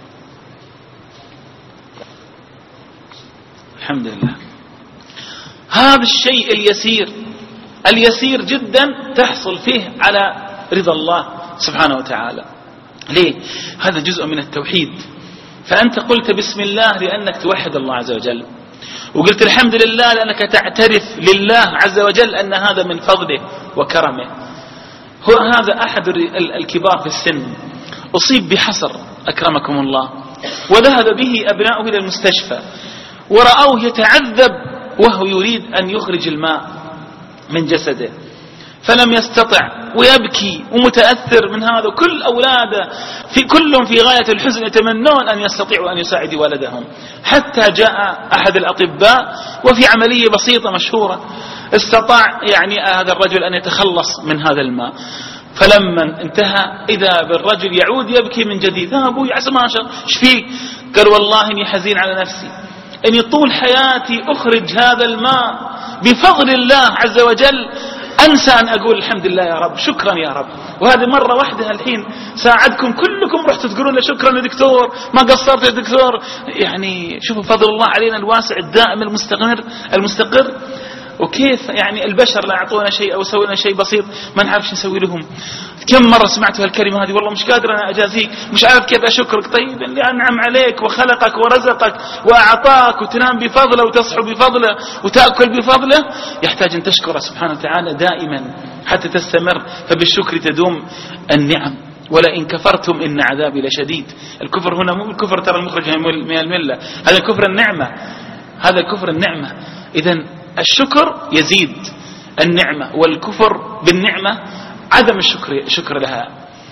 Speaker 1: الحمد لله. هذا الشيء اليسير اليسير جدا تحصل فيه على رضا الله سبحانه وتعالى. ليه؟ هذا جزء من التوحيد. فأنت قلت بسم الله لأنك توحد الله عز وجل، وقلت الحمد لله لأنك تعترف لله عز وجل أن هذا من فضله وكرمه. هو هذا أحد الكبار في السن أصيب بحصر أكرمكم الله، وذهب به أبناؤه إلى المستشفى ورأوه يتعذب وهو يريد أن يخرج الماء من جسده، فلم يستطع ويبكي ومتأثر من هذا. كل أولاده في كلهم في غاية الحزن يتمنون أن يستطيعوا أن يساعدوا ولدهم، حتى جاء أحد الأطباء وفي عملية بسيطة مشهورة استطاع يعني هذا الرجل أن يتخلص من هذا الماء. فلما انتهى إذا بالرجل يعود يبكي من جديد. ها أبوي عسماشا ايش فيك؟ قال والله إني حزين على نفسي، إني طول حياتي أخرج هذا الماء بفضل الله عز وجل، أنسى أن أقول الحمد لله يا رب، شكرا يا رب. وهذه مرة واحدة الحين ساعدكم كلكم رحتوا تقولون له شكرا يا دكتور، ما قصرت يا دكتور. يعني شوفوا فضل الله علينا الواسع الدائم المستقر المستقر. وكيف يعني البشر لا يعطونا شيء أو يسوي لنا شيء بسيط ما نعرف نسوي لهم. كم مرة سمعت هالكلمة هذه، والله مش قادر أنا أجازيك، مش عارف كيف أشكرك. طيب اللي أنعم عليك وخلقك ورزقك وأعطاك وتنام بفضله وتصحو بفضله وتأكل بفضله يحتاج أن تشكره سبحانه وتعالى دائما حتى تستمر، فبالشكر تدوم النعم. ولئن كفرتم إن عذابي لشديد. الكفر هنا مو الكفر ترى المخرج من الملة، هذا كفر النعمة، هذا كفر النعمة. إذن الشكر يزيد النعمة، والكفر بالنعمة عدم الشكر شكر لها.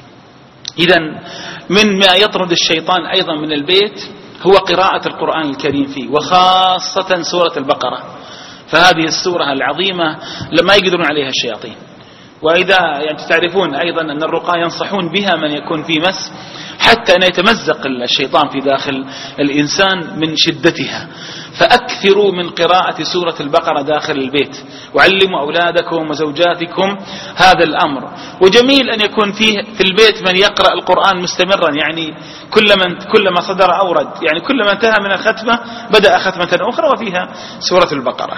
Speaker 1: إذن من ما يطرد الشيطان أيضا من البيت هو قراءة القرآن الكريم فيه، وخاصة سورة البقرة، فهذه السورة العظيمة لما يقدرون عليها الشياطين. وإذا يعني تعرفون أيضا أن الرقاة ينصحون بها من يكون في مس، حتى أن يتمزق الشيطان في داخل الإنسان من شدتها. فأكثروا من قراءة سورة البقرة داخل البيت، وعلموا أولادكم وزوجاتكم هذا الأمر. وجميل أن يكون فيه في البيت من يقرأ القرآن مستمرا، يعني كلما كلما صدر أورد، يعني كلما انتهى من الختمة بدأ ختمة أخرى وفيها سورة البقرة.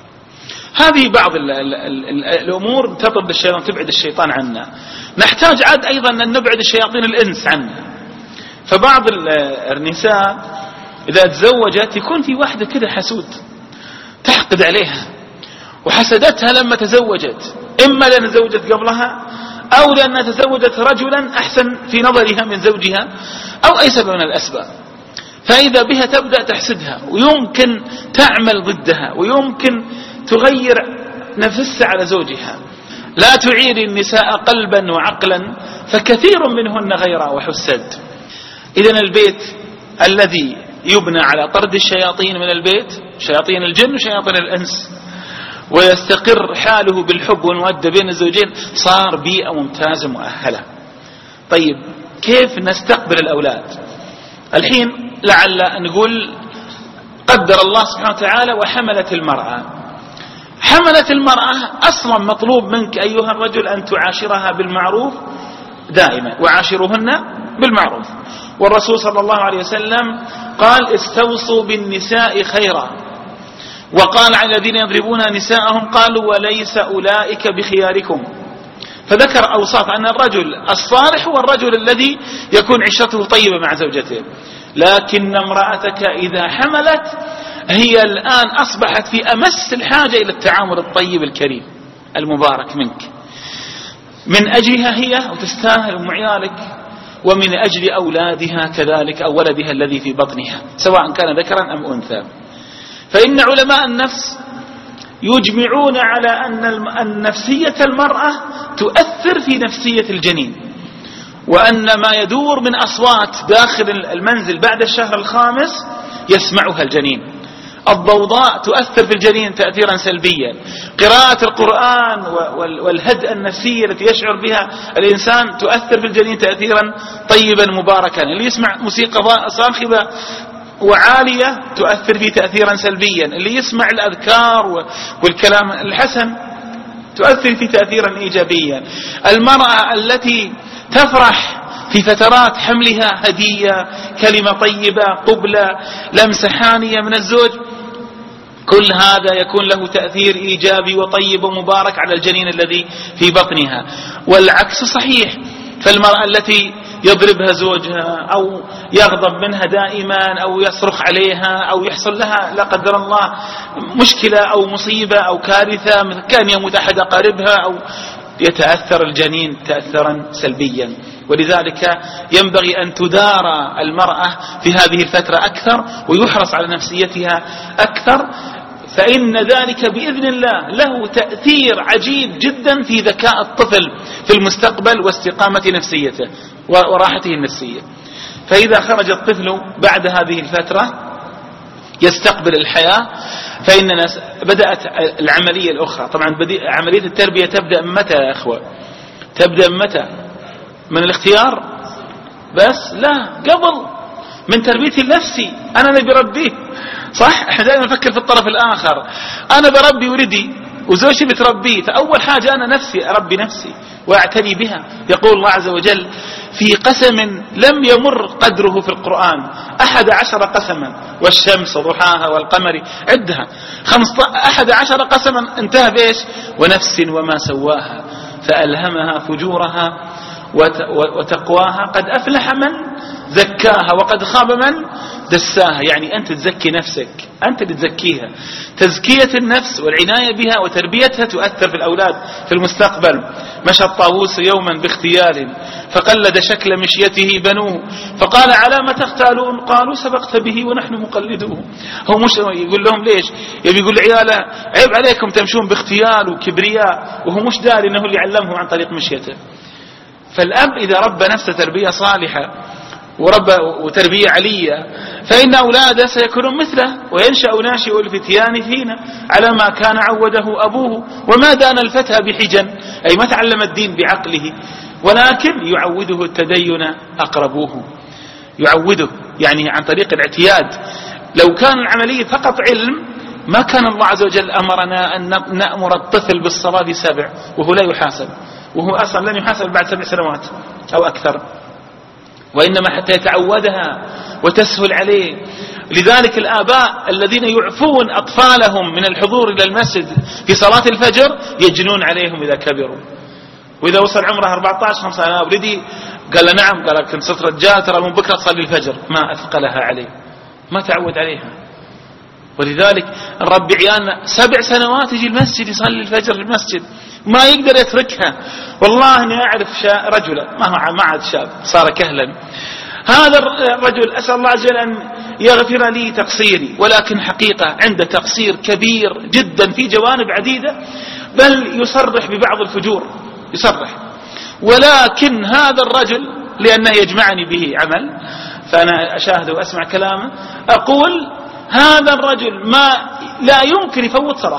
Speaker 1: هذه بعض ال ال ال الأمور تطرد الشيطان، تبعد الشيطان عنا. نحتاج عاد أيضا أن نبعد الشياطين الإنس عنا. فبعض النساء إذا تزوجت يكون في واحدة كده حسود تحقد عليها، وحسدتها لما تزوجت، إما لأن تزوجت قبلها أو لأنها تزوجت رجلا أحسن في نظرها من زوجها أو أي سبب من الأسباب. فإذا بها تبدأ تحسدها، ويمكن تعمل ضدها، ويمكن تغير نفسها على زوجها. لا تعير النساء قلبا وعقلا فكثير منهن غيرا وحسد. إذن البيت الذي يبنى على طرد الشياطين من البيت، شياطين الجن وشياطين الإنس، ويستقر حاله بالحب والمودة بين الزوجين، صار بيئة ممتازة مؤهلة. طيب كيف نستقبل الأولاد؟ الحين لعل نقول قدر الله سبحانه وتعالى وحملت المرأة. حملت المرأة أصلا مطلوب منك أيها الرجل أن تعاشرها بالمعروف دائما، وعاشرهن بالمعروف. والرسول صلى الله عليه وسلم قال استوصوا بالنساء خيرا، وقال على الذين يضربون نساءهم قالوا وليس أولئك بخياركم. فذكر أوصاف أن الرجل الصالح هو الرجل الذي يكون عشرته طيبة مع زوجته. لكن امرأتك إذا حملت هي الآن أصبحت في أمس الحاجة إلى التعامل الطيب الكريم المبارك منك، من أجلها هي وتستاهل أم عيالك، ومن أجل أولادها كذلك، أو ولدها الذي في بطنها سواء كان ذكرا أم أنثى. فإن علماء النفس يجمعون على أن نفسية المرأة تؤثر في نفسية الجنين، وأن ما يدور من أصوات داخل المنزل بعد الشهر الخامس يسمعها الجنين. الضوضاء تؤثر في الجنين تأثيرا سلبيا. قراءة القرآن والهدء النفسي التي يشعر بها الإنسان تؤثر في الجنين تأثيرا طيبا مباركا. اللي يسمع موسيقى صاخبة وعالية تؤثر فيه تأثيرا سلبيا. اللي يسمع الأذكار والكلام الحسن تؤثر فيه تأثيرا إيجابيا. المرأة التي تفرح في فترات حملها هدية، كلمة طيبة، قبلة، لمسة حانية من الزوج، كل هذا يكون له تأثير إيجابي وطيب ومبارك على الجنين الذي في بطنها. والعكس صحيح. فالمرأة التي يضربها زوجها أو يغضب منها دائما أو يصرخ عليها أو يحصل لها لا قدر الله مشكلة أو مصيبة أو كارثة، كان يموت أحد أقاربها، أو يتأثر الجنين تأثرا سلبيا. ولذلك ينبغي أن تدارى المرأة في هذه الفترة أكثر، ويحرص على نفسيتها أكثر، فإن ذلك بإذن الله له تأثير عجيب جدا في ذكاء الطفل في المستقبل واستقامة نفسيته وراحته النفسية. فإذا خرج الطفل بعد هذه الفترة يستقبل الحياة، فإننا بدأت العملية الأخرى. طبعا عملية التربية تبدأ متى يا أخوة؟ تبدأ متى؟ من الاختيار بس؟ لا، قبل، من تربيتي النفسي. أنا اللي بربيه، صح؟ احنا دائما نفكر في الطرف الآخر. أنا بربي ولدي وزوجتي بتربيه، فأول حاجة أنا نفسي أربي نفسي وأعتني بها. يقول الله عز وجل في قسم لم يمر قدره في القرآن أحد عشر قسما، والشمس ضحاها والقمر عدها، أحد عشر قسما انتهى بإيش؟ ونفس وما سواها فألهمها فجورها وتقواها قد أفلح من زكاها وقد خاب من دساها. يعني أنت تزكي نفسك أنت اللي تزكيها. تزكية النفس والعناية بها وتربيتها تؤثر في الأولاد في المستقبل. مشى الطاووس يوما باختيال فقلد شكل مشيته بنوه فقال على ما تختالون قالوا سبقت به ونحن مقلدوه. هو مش يقول لهم ليش؟ يبي يقول عياله عيب عليكم تمشون باختيال وكبرياء، وهو مش داري انه اللي علمهم عن طريق مشيته. فالأب إذا ربى نفسه تربية صالحة وربى وتربية علية فإن أولاده سيكونون مثله، وينشأ ناشئ الفتيان فينا على ما كان عوده أبوه. وما دان الفتى بحجن، أي ما تعلم الدين بعقله، ولكن يعوده التدين أقربوه. يعوده يعني عن طريق الاعتياد. لو كان العملية فقط علم ما كان الله عز وجل أمرنا أن نأمر الطفل بالصلاة سبع وهو لا يحاسب، وهو أصلا لن يحاسب بعد سبع سنوات أو أكثر، وإنما حتى يتعودها وتسهل عليه. لذلك الآباء الذين يعفون أطفالهم من الحضور إلى المسجد في صلاة الفجر يجنون عليهم إذا كبروا. وإذا وصل عمره أربعة عشر خمسة أنا أولدي قال له نعم، قال كنت صرت رجال ترى من بكرة تصلي الفجر، ما أثقلها عليه، ما تعود عليها. ولذلك الرب عيالنا سبع سنوات يجي المسجد يصلي الفجر في المسجد ما يقدر يتركها. والله اني اعرف رجلا ما هو ما عاد شاب صار كهلا، هذا الرجل اسال الله عز وجل ان يغفر لي تقصيري، ولكن حقيقه عنده تقصير كبير جدا في جوانب عديده، بل يصرح ببعض الفجور يصرح. ولكن هذا الرجل لانه يجمعني به عمل فانا اشاهد واسمع كلامه، اقول هذا الرجل ما لا يمكن يفوت صلاة.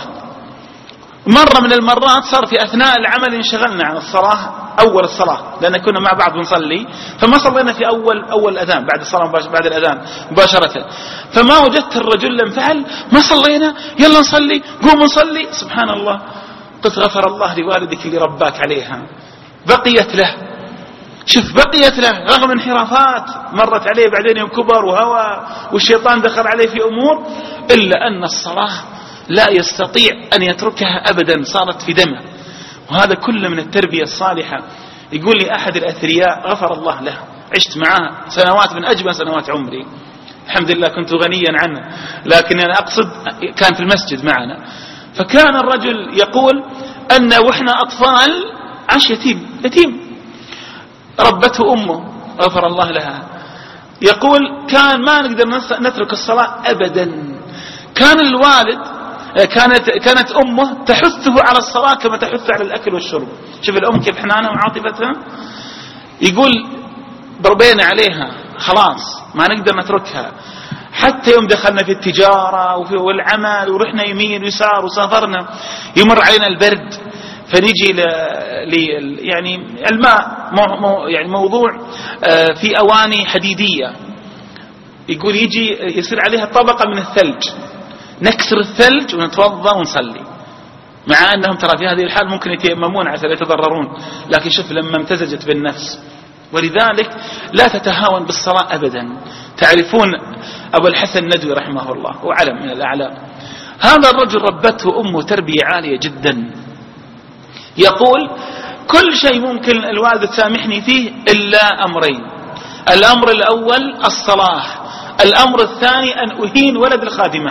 Speaker 1: مرة من المرات صار في أثناء العمل انشغلنا عن الصلاة أول الصلاة لأن كنا مع بعض بنصلي، فما صلينا في أول أول الأذان بعد الصلاة بعد الأذان مباشرة، فما وجدت الرجل انفعل ما صلينا يلا نصلي قوم نصلي. سبحان الله، قلت غفر الله لوالدك اللي رباك عليها، بقيت له، شوف بقيت له رغم انحرافات مرت عليه بعدين يوم كبر وهوى والشيطان دخل عليه في أمور، إلا أن الصلاة لا يستطيع أن يتركها أبدا، صارت في دمه. وهذا كله من التربية الصالحة. يقول لي أحد الأثرياء غفر الله له، عشت معاه سنوات من أجمل سنوات عمري، الحمد لله كنت غنيا عنه، لكن أنا أقصد كان في المسجد معنا. فكان الرجل يقول أن وإحنا أطفال عاش يتيم يتيم ربته أمه غفر الله لها. يقول كان ما نقدر نترك الصلاة أبدا، كان الوالد كانت كانت أمه تحثه على الصلاة كما تحث على الأكل والشرب. شوف الأم كيف حنانة وعاطفتها. يقول ضربينا عليها خلاص ما نقدر نتركها، حتى يوم دخلنا في التجارة وفي والعمل ورحنا يمين ويسار وسافرنا يمر علينا البرد فنيجي ل... ل... يعني الماء مو... يعني موضوع في أواني حديدية، يقول يجي يصير عليها طبقة من الثلج، نكسر الثلج ونتوضا ونصلي، مع أنهم ترى في هذه الحال ممكن يتيممون عشان يتضررون، لكن شوف لما امتزجت بالنفس. ولذلك لا تتهاون بالصلاة أبدا. تعرفون أبو الحسن الندوي رحمه الله هو علم من الأعلام، هذا الرجل ربته أمه تربية عالية جدا. يقول كل شيء ممكن الوالدة تسامحني فيه إلا أمرين، الأمر الأول الصلاة، الأمر الثاني أن أهين ولد الخادمة،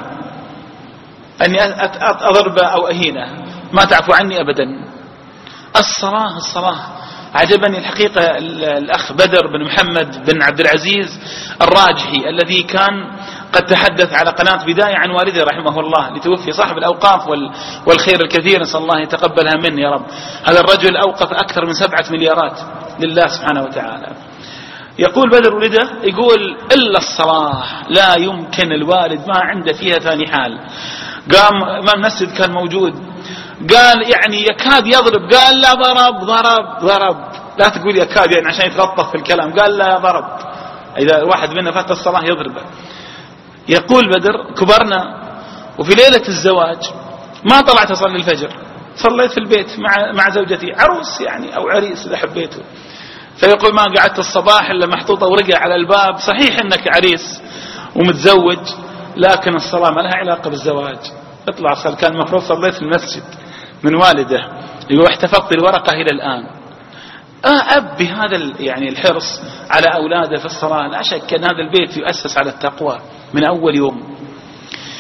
Speaker 1: أني أضربه أو أهينه ما تعفو عني أبدا. الصلاة الصلاة. عجبني الحقيقة الأخ بدر بن محمد بن عبد العزيز الراجحي الذي كان قد تحدث على قناة بداية عن والده رحمه الله لتوفي صاحب الأوقاف والخير الكثير، نسأل الله يتقبلها منه يا رب. هذا الرجل أوقف أكثر من سبعة مليارات لله سبحانه وتعالى. يقول بدر ولده يقول إلا الصلاة لا يمكن الوالد ما عنده فيها ثاني حال. قام امام المسجد كان موجود قال يعني يكاد يضرب، قال لا ضرب ضرب ضرب، لا تقول يكاد يعني عشان يتلطف في الكلام، قال لا ضرب، إذا واحد منا فات الصلاة يضربه. يقول بدر كبرنا وفي ليلة الزواج ما طلعت أصلي الفجر، صليت في البيت مع مع زوجتي، عروس يعني أو عريس إذا حبيته. فيقول ما قعدت الصباح إلا محطوطة ورقة على الباب، صحيح إنك عريس ومتزوج لكن الصلاة ما لها علاقة بالزواج، اطلع صل. كان المفروض صليت في المسجد من والده، يقول احتفظت الورقة إلى الآن. آه أب بهذا يعني الحرص على أولاده في الصلاة لا شك أن هذا البيت يؤسس على التقوى من أول يوم.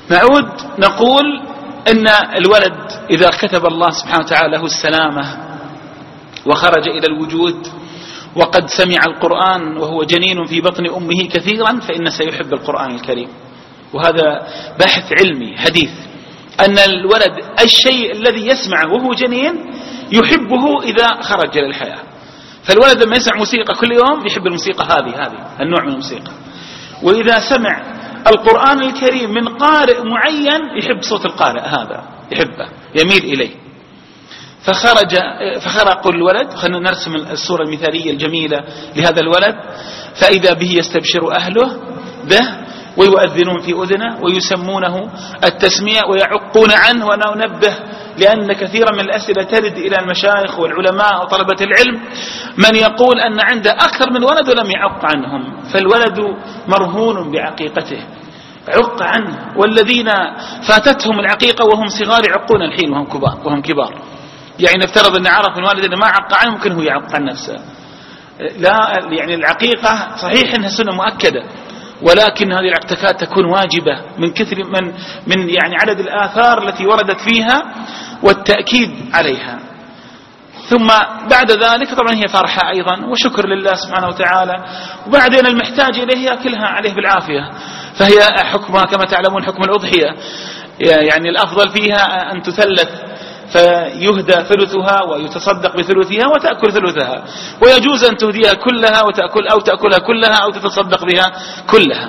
Speaker 1: نعود نقول إن الولد إذا كتب الله سبحانه وتعالى له السلامة وخرج إلى الوجود وقد سمع القرآن وهو جنين في بطن أمه كثيرا، فإنه سيحب القرآن الكريم. وهذا بحث علمي حديث، أن الولد الشيء الذي يسمعه وهو جنين يحبه إذا خرج إلى الحياة. فالولد لما يسمع موسيقى كل يوم يحب الموسيقى هذه هذه النوع من الموسيقى، وإذا سمع القرآن الكريم من قارئ معين يحب صوت القارئ هذا، يحبه يميل إليه. فخرج فخرق الولد. خلينا نرسم الصورة المثالية الجميلة لهذا الولد. فإذا به يستبشر أهله به ويؤذنون في أذنه ويسمونه التسمية ويعقون عنه. وأنا أنبه لأن كثيرا من الأسئلة ترد إلى المشايخ والعلماء وطلبة العلم من يقول أن عنده أكثر من ولد ولم يعق عنهم، فالولد مرهون بعقيقته، عق عنه. والذين فاتتهم العقيقة وهم صغار يعقون الحين وهم كبار وهم كبار يعني نفترض أن عرف من والد أنه ما عق عنه، ممكن هو يعق عن نفسه. لا، يعني العقيقة صحيح أنها سنة مؤكدة، ولكن هذه العقيقات تكون واجبة من كثر من من يعني عدد الآثار التي وردت فيها والتأكيد عليها. ثم بعد ذلك طبعا هي فرحة أيضا وشكر لله سبحانه وتعالى. وبعدين المحتاج إليه يأكلها عليه بالعافية، فهي حكمها كما تعلمون حكم الأضحية، يعني الأفضل فيها أن تثلث فيهدى ثلثها ويتصدق بثلثها وتأكل ثلثها، ويجوز أن تهديها كلها وتأكل أو تأكلها كلها أو تتصدق بها كلها.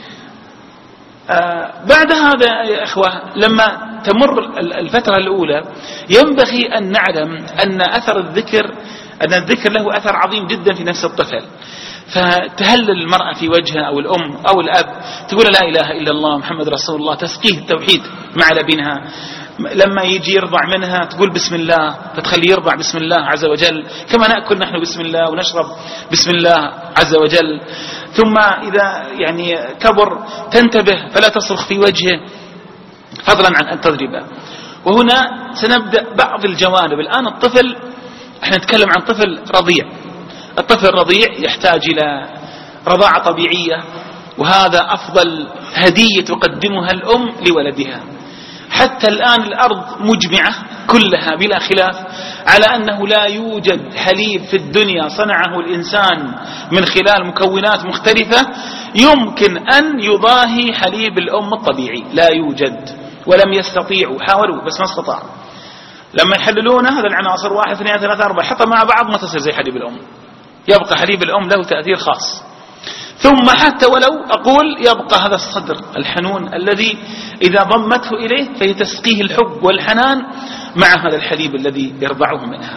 Speaker 1: آه بعد هذا يا إخوة لما تمر الفترة الأولى ينبغي أن نعلم أن أثر الذكر أن الذكر له أثر عظيم جدا في نفس الطفل. فتهلل المرأة في وجهها أو الأم أو الأب تقول لا إله إلا الله محمد رسول الله، تسقيه التوحيد مع لبنها. لما يجي يرضع منها تقول بسم الله، فتخليه يرضع بسم الله عز وجل كما نأكل نحن بسم الله ونشرب بسم الله عز وجل. ثم إذا يعني كبر تنتبه فلا تصرخ في وجهه فضلا عن أن تضربه. وهنا سنبدأ بعض الجوانب. الآن الطفل احنا نتكلم عن طفل رضيع. الطفل الرضيع يحتاج إلى رضاعة طبيعية، وهذا أفضل هدية تقدمها الأم لولدها. حتى الآن الأرض مجمعة كلها بلا خلاف على أنه لا يوجد حليب في الدنيا صنعه الإنسان من خلال مكونات مختلفة يمكن أن يضاهي حليب الأم الطبيعي، لا يوجد ولم يستطيعوا، حاولوا بس ما استطاعوا. لما يحللون هذا العناصر واحد اثنين ثلاثة أربعة حتى مع بعض ما تصير زي حليب الأم، يبقى حليب الأم له تأثير خاص. ثم حتى ولو أقول يبقى هذا الصدر الحنون الذي إذا ضمته إليه فيتسقيه الحب والحنان مع هذا الحليب الذي يرضعه منها.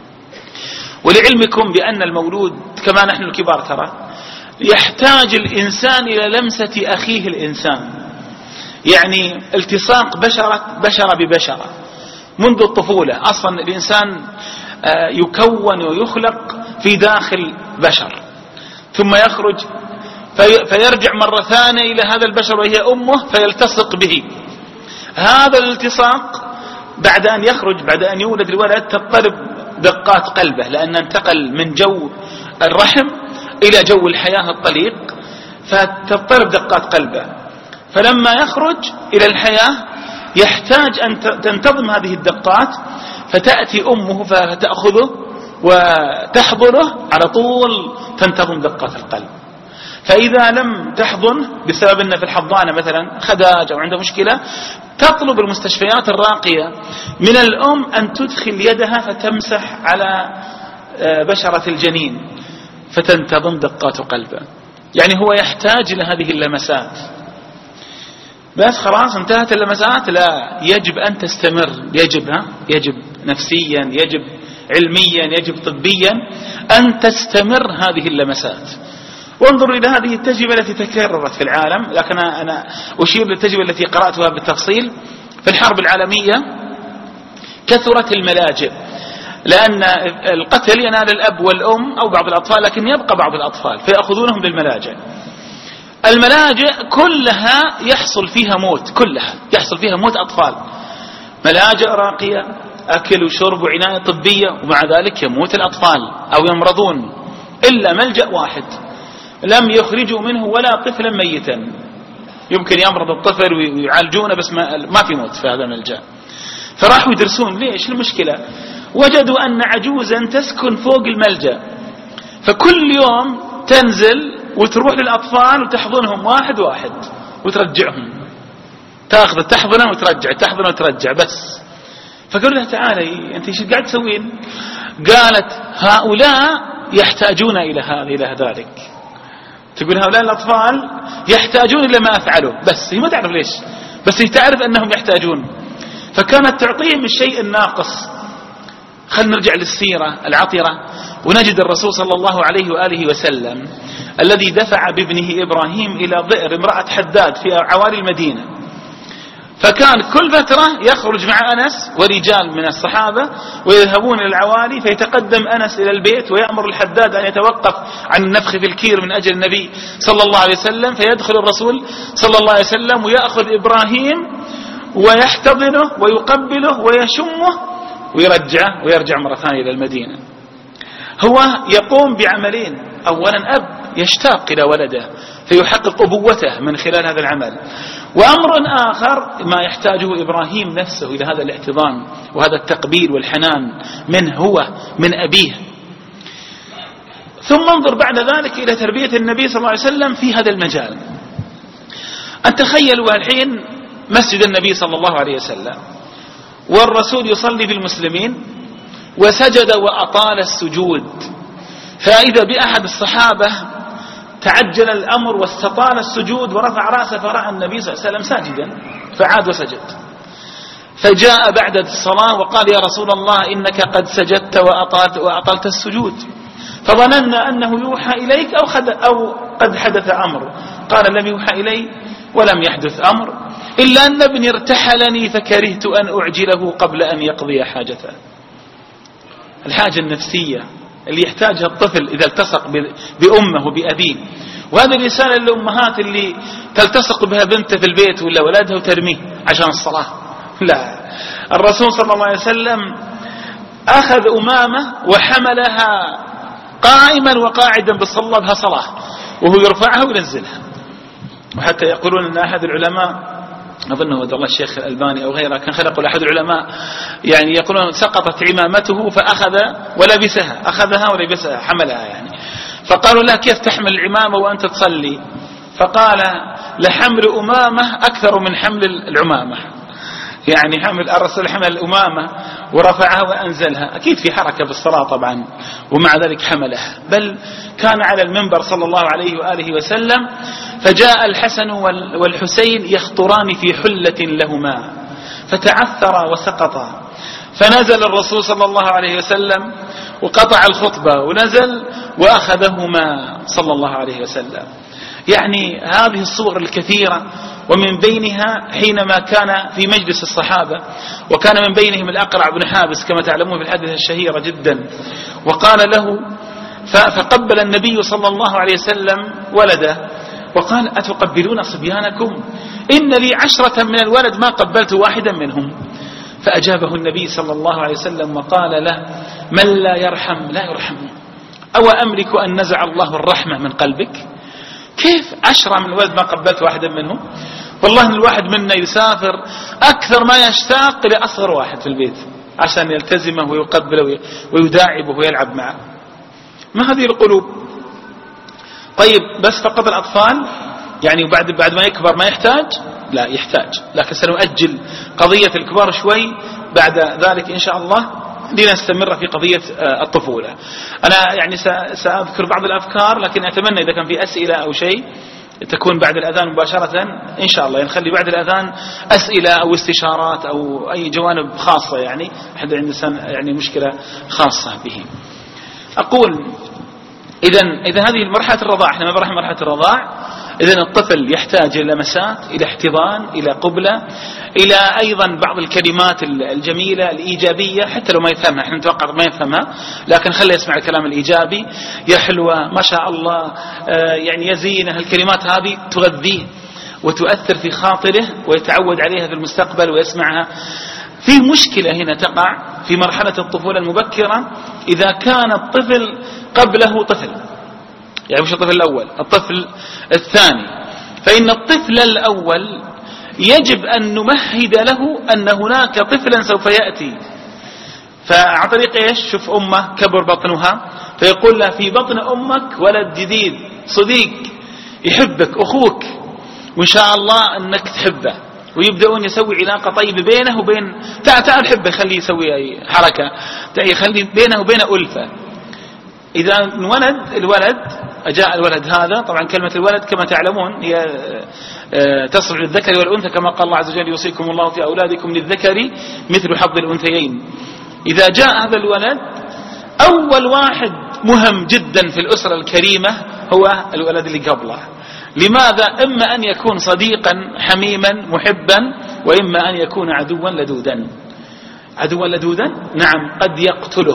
Speaker 1: ولعلمكم بأن المولود كما نحن الكبار ترى يحتاج الإنسان إلى لمسة أخيه الإنسان، يعني التصاق بشرة بشرة ببشرة منذ الطفولة. أصلا الإنسان يكون ويخلق في داخل بشر ثم يخرج فيرجع مرة ثانية إلى هذا البشر وهي أمه فيلتصق به. هذا الالتصاق بعد أن يخرج بعد أن يولد الولد تضطرب دقات قلبه، لأن انتقل من جو الرحم إلى جو الحياة الطليق، فتضطرب دقات قلبه. فلما يخرج إلى الحياة يحتاج أن تنتظم هذه الدقات، فتأتي أمه فتأخذه وتحضنه على طول تنتظم دقات القلب. فإذا لم تحضن بسبب أن في الحضانة مثلا خداج أو عنده مشكلة، تطلب المستشفيات الراقية من الأم أن تدخل يدها فتمسح على بشرة الجنين فتنتظم دقات قلبه. يعني هو يحتاج إلى هذه اللمسات. بس خلاص انتهت اللمسات؟ لا، يجب أن تستمر، يجب ها يجب نفسيا، يجب علميا، يجب طبيا أن تستمر هذه اللمسات. وانظروا إلى هذه التجربة التي تكررت في العالم، لكن أنا أشير للتجربة التي قرأتها بالتفصيل. في الحرب العالمية كثرت الملاجئ، لأن القتل ينال الأب والأم أو بعض الأطفال، لكن يبقى بعض الأطفال فيأخذونهم للملاجئ. الملاجئ كلها يحصل فيها موت، كلها يحصل فيها موت أطفال. ملاجئ راقية، أكل وشرب وعناية طبية، ومع ذلك يموت الأطفال أو يمرضون. إلا ملجأ واحد لم يخرجوا منه ولا طفلا ميتا، يمكن يمرض الطفل ويعالجونه بس ما, ما في موت في هذا الملجأ. فراحوا يدرسون ليش المشكلة، وجدوا أن عجوزا تسكن فوق الملجأ، فكل يوم تنزل وتروح للأطفال وتحضنهم واحد واحد وترجعهم، تأخذ تحضنه وترجع تحضنه وترجع بس. فقالوا لها تعالي أنت ايش قاعد تسوين؟ قالت هؤلاء يحتاجون إلى هذا إلى ذلك. تقول هؤلاء الأطفال يحتاجون إلى ما أفعله، بس هي ما تعرف ليش، بس هي تعرف أنهم يحتاجون، فكانت تعطيهم الشيء الناقص. خلينا نرجع للسيرة العطرة ونجد الرسول صلى الله عليه وآله وسلم الذي دفع بابنه إبراهيم إلى ضئر امرأة حداد في عوالي المدينة، فكان كل فترة يخرج مع أنس ورجال من الصحابة ويذهبون إلى العوالي، فيتقدم أنس إلى البيت ويأمر الحداد أن يتوقف عن النفخ في الكير من أجل النبي صلى الله عليه وسلم، فيدخل الرسول صلى الله عليه وسلم ويأخذ إبراهيم ويحتضنه ويقبله ويشمه ويرجعه ويرجع مرة ثانية إلى المدينة. هو يقوم بعملين، أولا أب يشتاق إلى ولده فيحقق أبوته من خلال هذا العمل، وأمر آخر ما يحتاجه إبراهيم نفسه إلى هذا الاحتضان وهذا التقبيل والحنان منه هو من أبيه. ثم انظر بعد ذلك إلى تربية النبي صلى الله عليه وسلم في هذا المجال. أن تخيلوا الحين مسجد النبي صلى الله عليه وسلم والرسول يصلي بالمسلمين وسجد وأطال السجود، فإذا بأحد الصحابة تعجل الأمر واستطال السجود ورفع رأسه فرأى النبي صلى الله عليه وسلم ساجدا فعاد وسجد، فجاء بعد الصلاة وقال يا رسول الله إنك قد سجدت وأطلت, وأطلت السجود، فظننا أنه يوحى إليك أو, أو قد حدث أمر. قال لم يوحى إلي ولم يحدث أمر إلا أن ابني ارتحلني فكرهت أن أعجله قبل أن يقضي حاجته. الحاجة النفسية اللي يحتاجها الطفل إذا التصق بأمه وبأبيه، وهذه الرسالة للأمهات اللي تلتصق بها بنته في البيت ولا ولدها وترميه عشان الصلاة. لا، الرسول صلى الله عليه وسلم أخذ أمامة وحملها قائما وقاعدا بالصلاة بها صلاة، وهو يرفعها وينزلها. وحتى يقولون أن أحد العلماء أظنه ودى الله الشيخ الألباني أو غيره كان خلقوا لأحد العلماء يعني يقولون سقطت عمامته فأخذ ولبسها، أخذها ولبسها حملها يعني، فقالوا له كيف تحمل العمامة وأنت تصلي؟ فقال لحمل أمامة أكثر من حمل العمامة، يعني حمل الرسول حمل الأمامة ورفعها وأنزلها، أكيد في حركة بالصلاة طبعا، ومع ذلك حملها. بل كان على المنبر صلى الله عليه وآله وسلم فجاء الحسن والحسين يخطران في حلة لهما فتعثرا وسقطا، فنزل الرسول صلى الله عليه وسلم وقطع الخطبة ونزل وأخذهما صلى الله عليه وسلم. يعني هذه الصور الكثيرة، ومن بينها حينما كان في مجلس الصحابة وكان من بينهم الأقرع بن حابس كما تعلمون في الحديث الشهيرة جدا، وقال له فقبل النبي صلى الله عليه وسلم ولده وقال أتقبلون صبيانكم؟ إن لي عشرة من الولد ما قبلت واحدا منهم. فأجابه النبي صلى الله عليه وسلم وقال له من لا يرحم لا يرحم، أو أملك أن نزع الله الرحمة من قلبك؟ كيف عشرة من الولد ما قبلت واحدا منهم؟ والله ان الواحد منا يسافر أكثر ما يشتاق إلى أصغر واحد في البيت عشان يلتزمه ويقبله ويداعبه ويلعب معه. ما هذه القلوب؟ طيب بس فقط الأطفال يعني وبعد بعد ما يكبر ما يحتاج؟ لا يحتاج، لكن سنؤجل قضية الكبار شوي، بعد ذلك إن شاء الله لنستمر في قضية الطفولة. أنا يعني سأذكر بعض الأفكار، لكن أتمنى إذا كان في أسئلة أو شيء تكون بعد الأذان مباشرة إن شاء الله، نخلي بعد الأذان أسئلة أو استشارات أو أي جوانب خاصة، يعني حد عنده يعني مشكلة خاصة به. أقول إذن إذا هذه مرحلة الرضاع، احنا ما برحنا مرحلة الرضاع، إذن الطفل يحتاج إلى لمسات، إلى احتضان، إلى قبلة، إلى أيضا بعض الكلمات الجميلة الإيجابية حتى لو ما يفهمها، احنا نتوقع ما يفهمها لكن خليه يسمع الكلام الإيجابي، يا حلوة ما شاء الله، يعني يزينه، الكلمات هذه تغذيه وتؤثر في خاطره ويتعود عليها في المستقبل ويسمعها. في مشكلة هنا تقع في مرحلة الطفولة المبكرة إذا كان الطفل قبله طفل، يعني مش الطفل الأول، الطفل الثاني فإن الطفل الأول يجب أن نمهد له أن هناك طفلا سوف يأتي، فعن طريق إيش؟ شوف أمه كبر بطنها فيقول له في بطن أمك ولد جديد صديق يحبك أخوك وإن شاء الله أنك تحبه، ويبدأون يسوي علاقة طيبة بينه وبين تعال تعال حبه، خليه يسوي أي حركة يخلي بينه وبينه ألفة. إذا انولد الولد أجاء الولد هذا، طبعا كلمة الولد كما تعلمون هي تصل للذكر والأنثى كما قال الله عز وجل يوصيكم الله في أولادكم للذكر مثل حظ الأنثيين. إذا جاء هذا الولد أول واحد مهم جدا في الأسرة الكريمة هو الولد اللي قبله. لماذا؟ إما أن يكون صديقا حميما محبا، وإما أن يكون عدوا لدودا. عدوا لدودا نعم قد يقتله،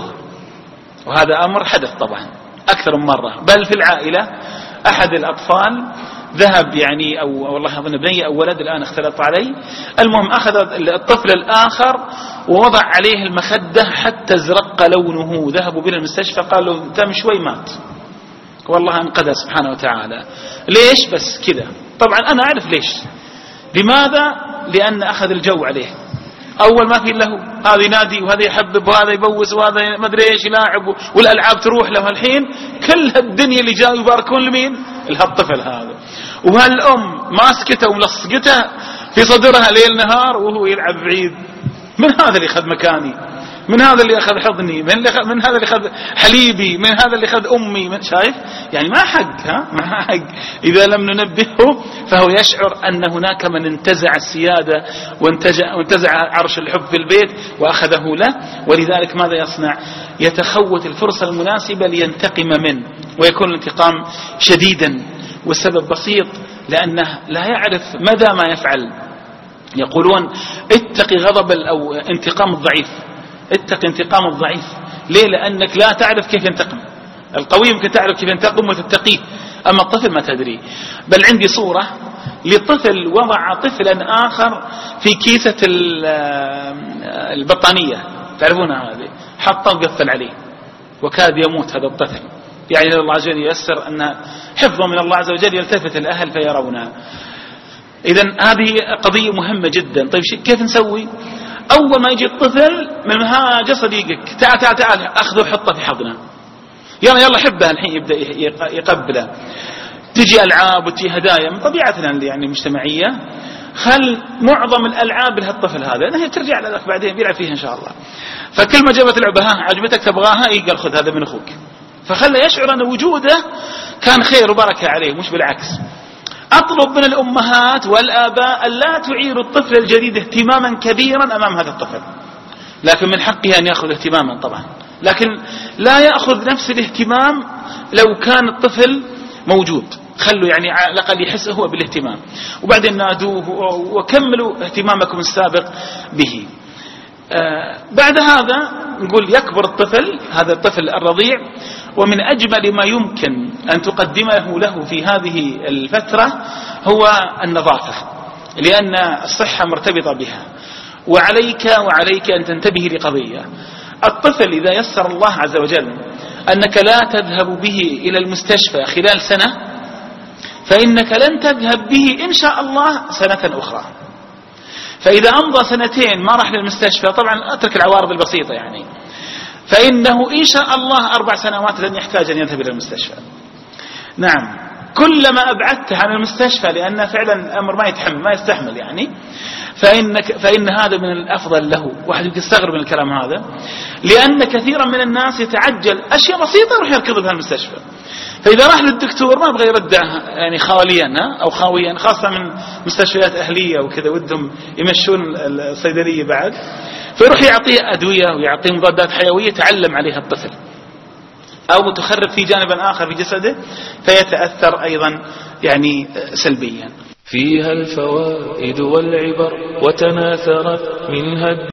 Speaker 1: وهذا أمر حدث طبعا أكثر من مرة، بل في العائلة أحد الأطفال ذهب يعني أو والله أظن بني أو ولد الآن اختلط علي، المهم أخذ الطفل الآخر ووضع عليه المخدة حتى ازرق لونه، ذهبوا بنا المستشفى قالوا تم شوي مات، والله انقذ سبحانه وتعالى. ليش؟ بس كذا. طبعا أنا أعرف ليش. لماذا؟ لأن أخذ الجو عليه، أول ما في له هذا ينادي وهذا يحبب وهذا يبوس وهذا ما أدري إيش يلاعب والألعاب تروح له. الحين كل الدنيا اللي جاء يباركون لمين؟ لهالطفل هذا، وهالأم ماسكته وملصقته في صدرها ليل نهار وهو يلعب بعيد. من هذا اللي أخذ مكاني؟ من هذا اللي أخذ حضني؟ من, من هذا اللي أخذ حليبي؟ من هذا اللي أخذ أمي؟ من شايف يعني ما حق، ها ما حق. إذا لم ننبهه فهو يشعر أن هناك من انتزع السيادة وانتزع, وانتزع عرش الحب في البيت وأخذه له، ولذلك ماذا يصنع؟ يتخوت الفرصة المناسبة لينتقم منه، ويكون الانتقام شديدا، والسبب بسيط لأنه لا يعرف مدى ما يفعل. يقولون اتقي غضب أو انتقام الضعيف، اتقي انتقام الضعيف. ليه؟ لأنك لا تعرف كيف ينتقم. القوي يمكن تعرف كيف ينتقم وتتقيه، أما الطفل ما تدري. بل عندي صورة لطفل وضع طفلا آخر في كيسة البطانية، تعرفونها هذه، حطه وقفل عليه وكاد يموت هذا الطفل. يعني الله عز وجل ييسر أن حفظه من الله عز وجل يلتفت الأهل فيرونها. إذن هذه قضية مهمة جدا. طيب كيف نسوي؟ أول ما يجي الطفل من هاجة صديقك تعال تعال تعال أخذه وحطه في حضنه، يلا يلا حبه، الحين يبدأ يقبله. تجي ألعاب وتجي هدايا من طبيعتنا يعني المجتمعية. خل معظم الألعاب لهالطفل هذا أنها ترجع لك بعدين بيلعب فيها إن شاء الله. فكل ما جابت لعبة ها عجبتك تبغاها يقال خذ هذا من أخوك، فخلى يشعر أن وجوده كان خير وبركة عليه مش بالعكس. أطلب من الأمهات والآباء أن لا تعيروا الطفل الجديد اهتماما كبيرا أمام هذا الطفل، لكن من حقه أن يأخذ اهتماما طبعا، لكن لا يأخذ نفس الاهتمام لو كان الطفل موجود. خلوا يعني على الأقل يحس هو بالاهتمام، وبعدين نادوه وكملوا اهتمامكم السابق به. آه بعد هذا نقول يكبر الطفل، هذا الطفل الرضيع، ومن أجمل ما يمكن أن تقدمه له في هذه الفترة هو النظافة، لأن الصحة مرتبطة بها. وعليك وعليك أن تنتبه لقضية. الطفل إذا يسر الله عز وجل أنك لا تذهب به إلى المستشفى خلال سنة، فإنك لن تذهب به إن شاء الله سنة أخرى. فإذا أمضى سنتين ما راح للمستشفى، طبعا أترك العوارض البسيطة يعني، فإنه إن شاء الله أربع سنوات لن يحتاج أن يذهب إلى المستشفى. نعم كلما أبعدته عن المستشفى، لأن فعلا الأمر ما يتحمل ما يستحمل يعني، فإنك فإن هذا من الأفضل له. واحد يستغرب من الكلام هذا، لأن كثيرا من الناس يتعجل أشياء بسيطة يروح يركض بها المستشفى، فإذا راح للدكتور ما بغى يردعها يعني خاليا أو خاويا، خاصة من مستشفيات أهلية وكذا ودهم يمشون الصيدلية بعد، فيروح يعطيه أدوية ويعطيه مضادات حيوية تعلم عليها الطفل، أو تخرب في جانب آخر في جسده فيتأثر أيضا يعني سلبيا.
Speaker 2: فيها الفوائد والعبر وتناثرت منها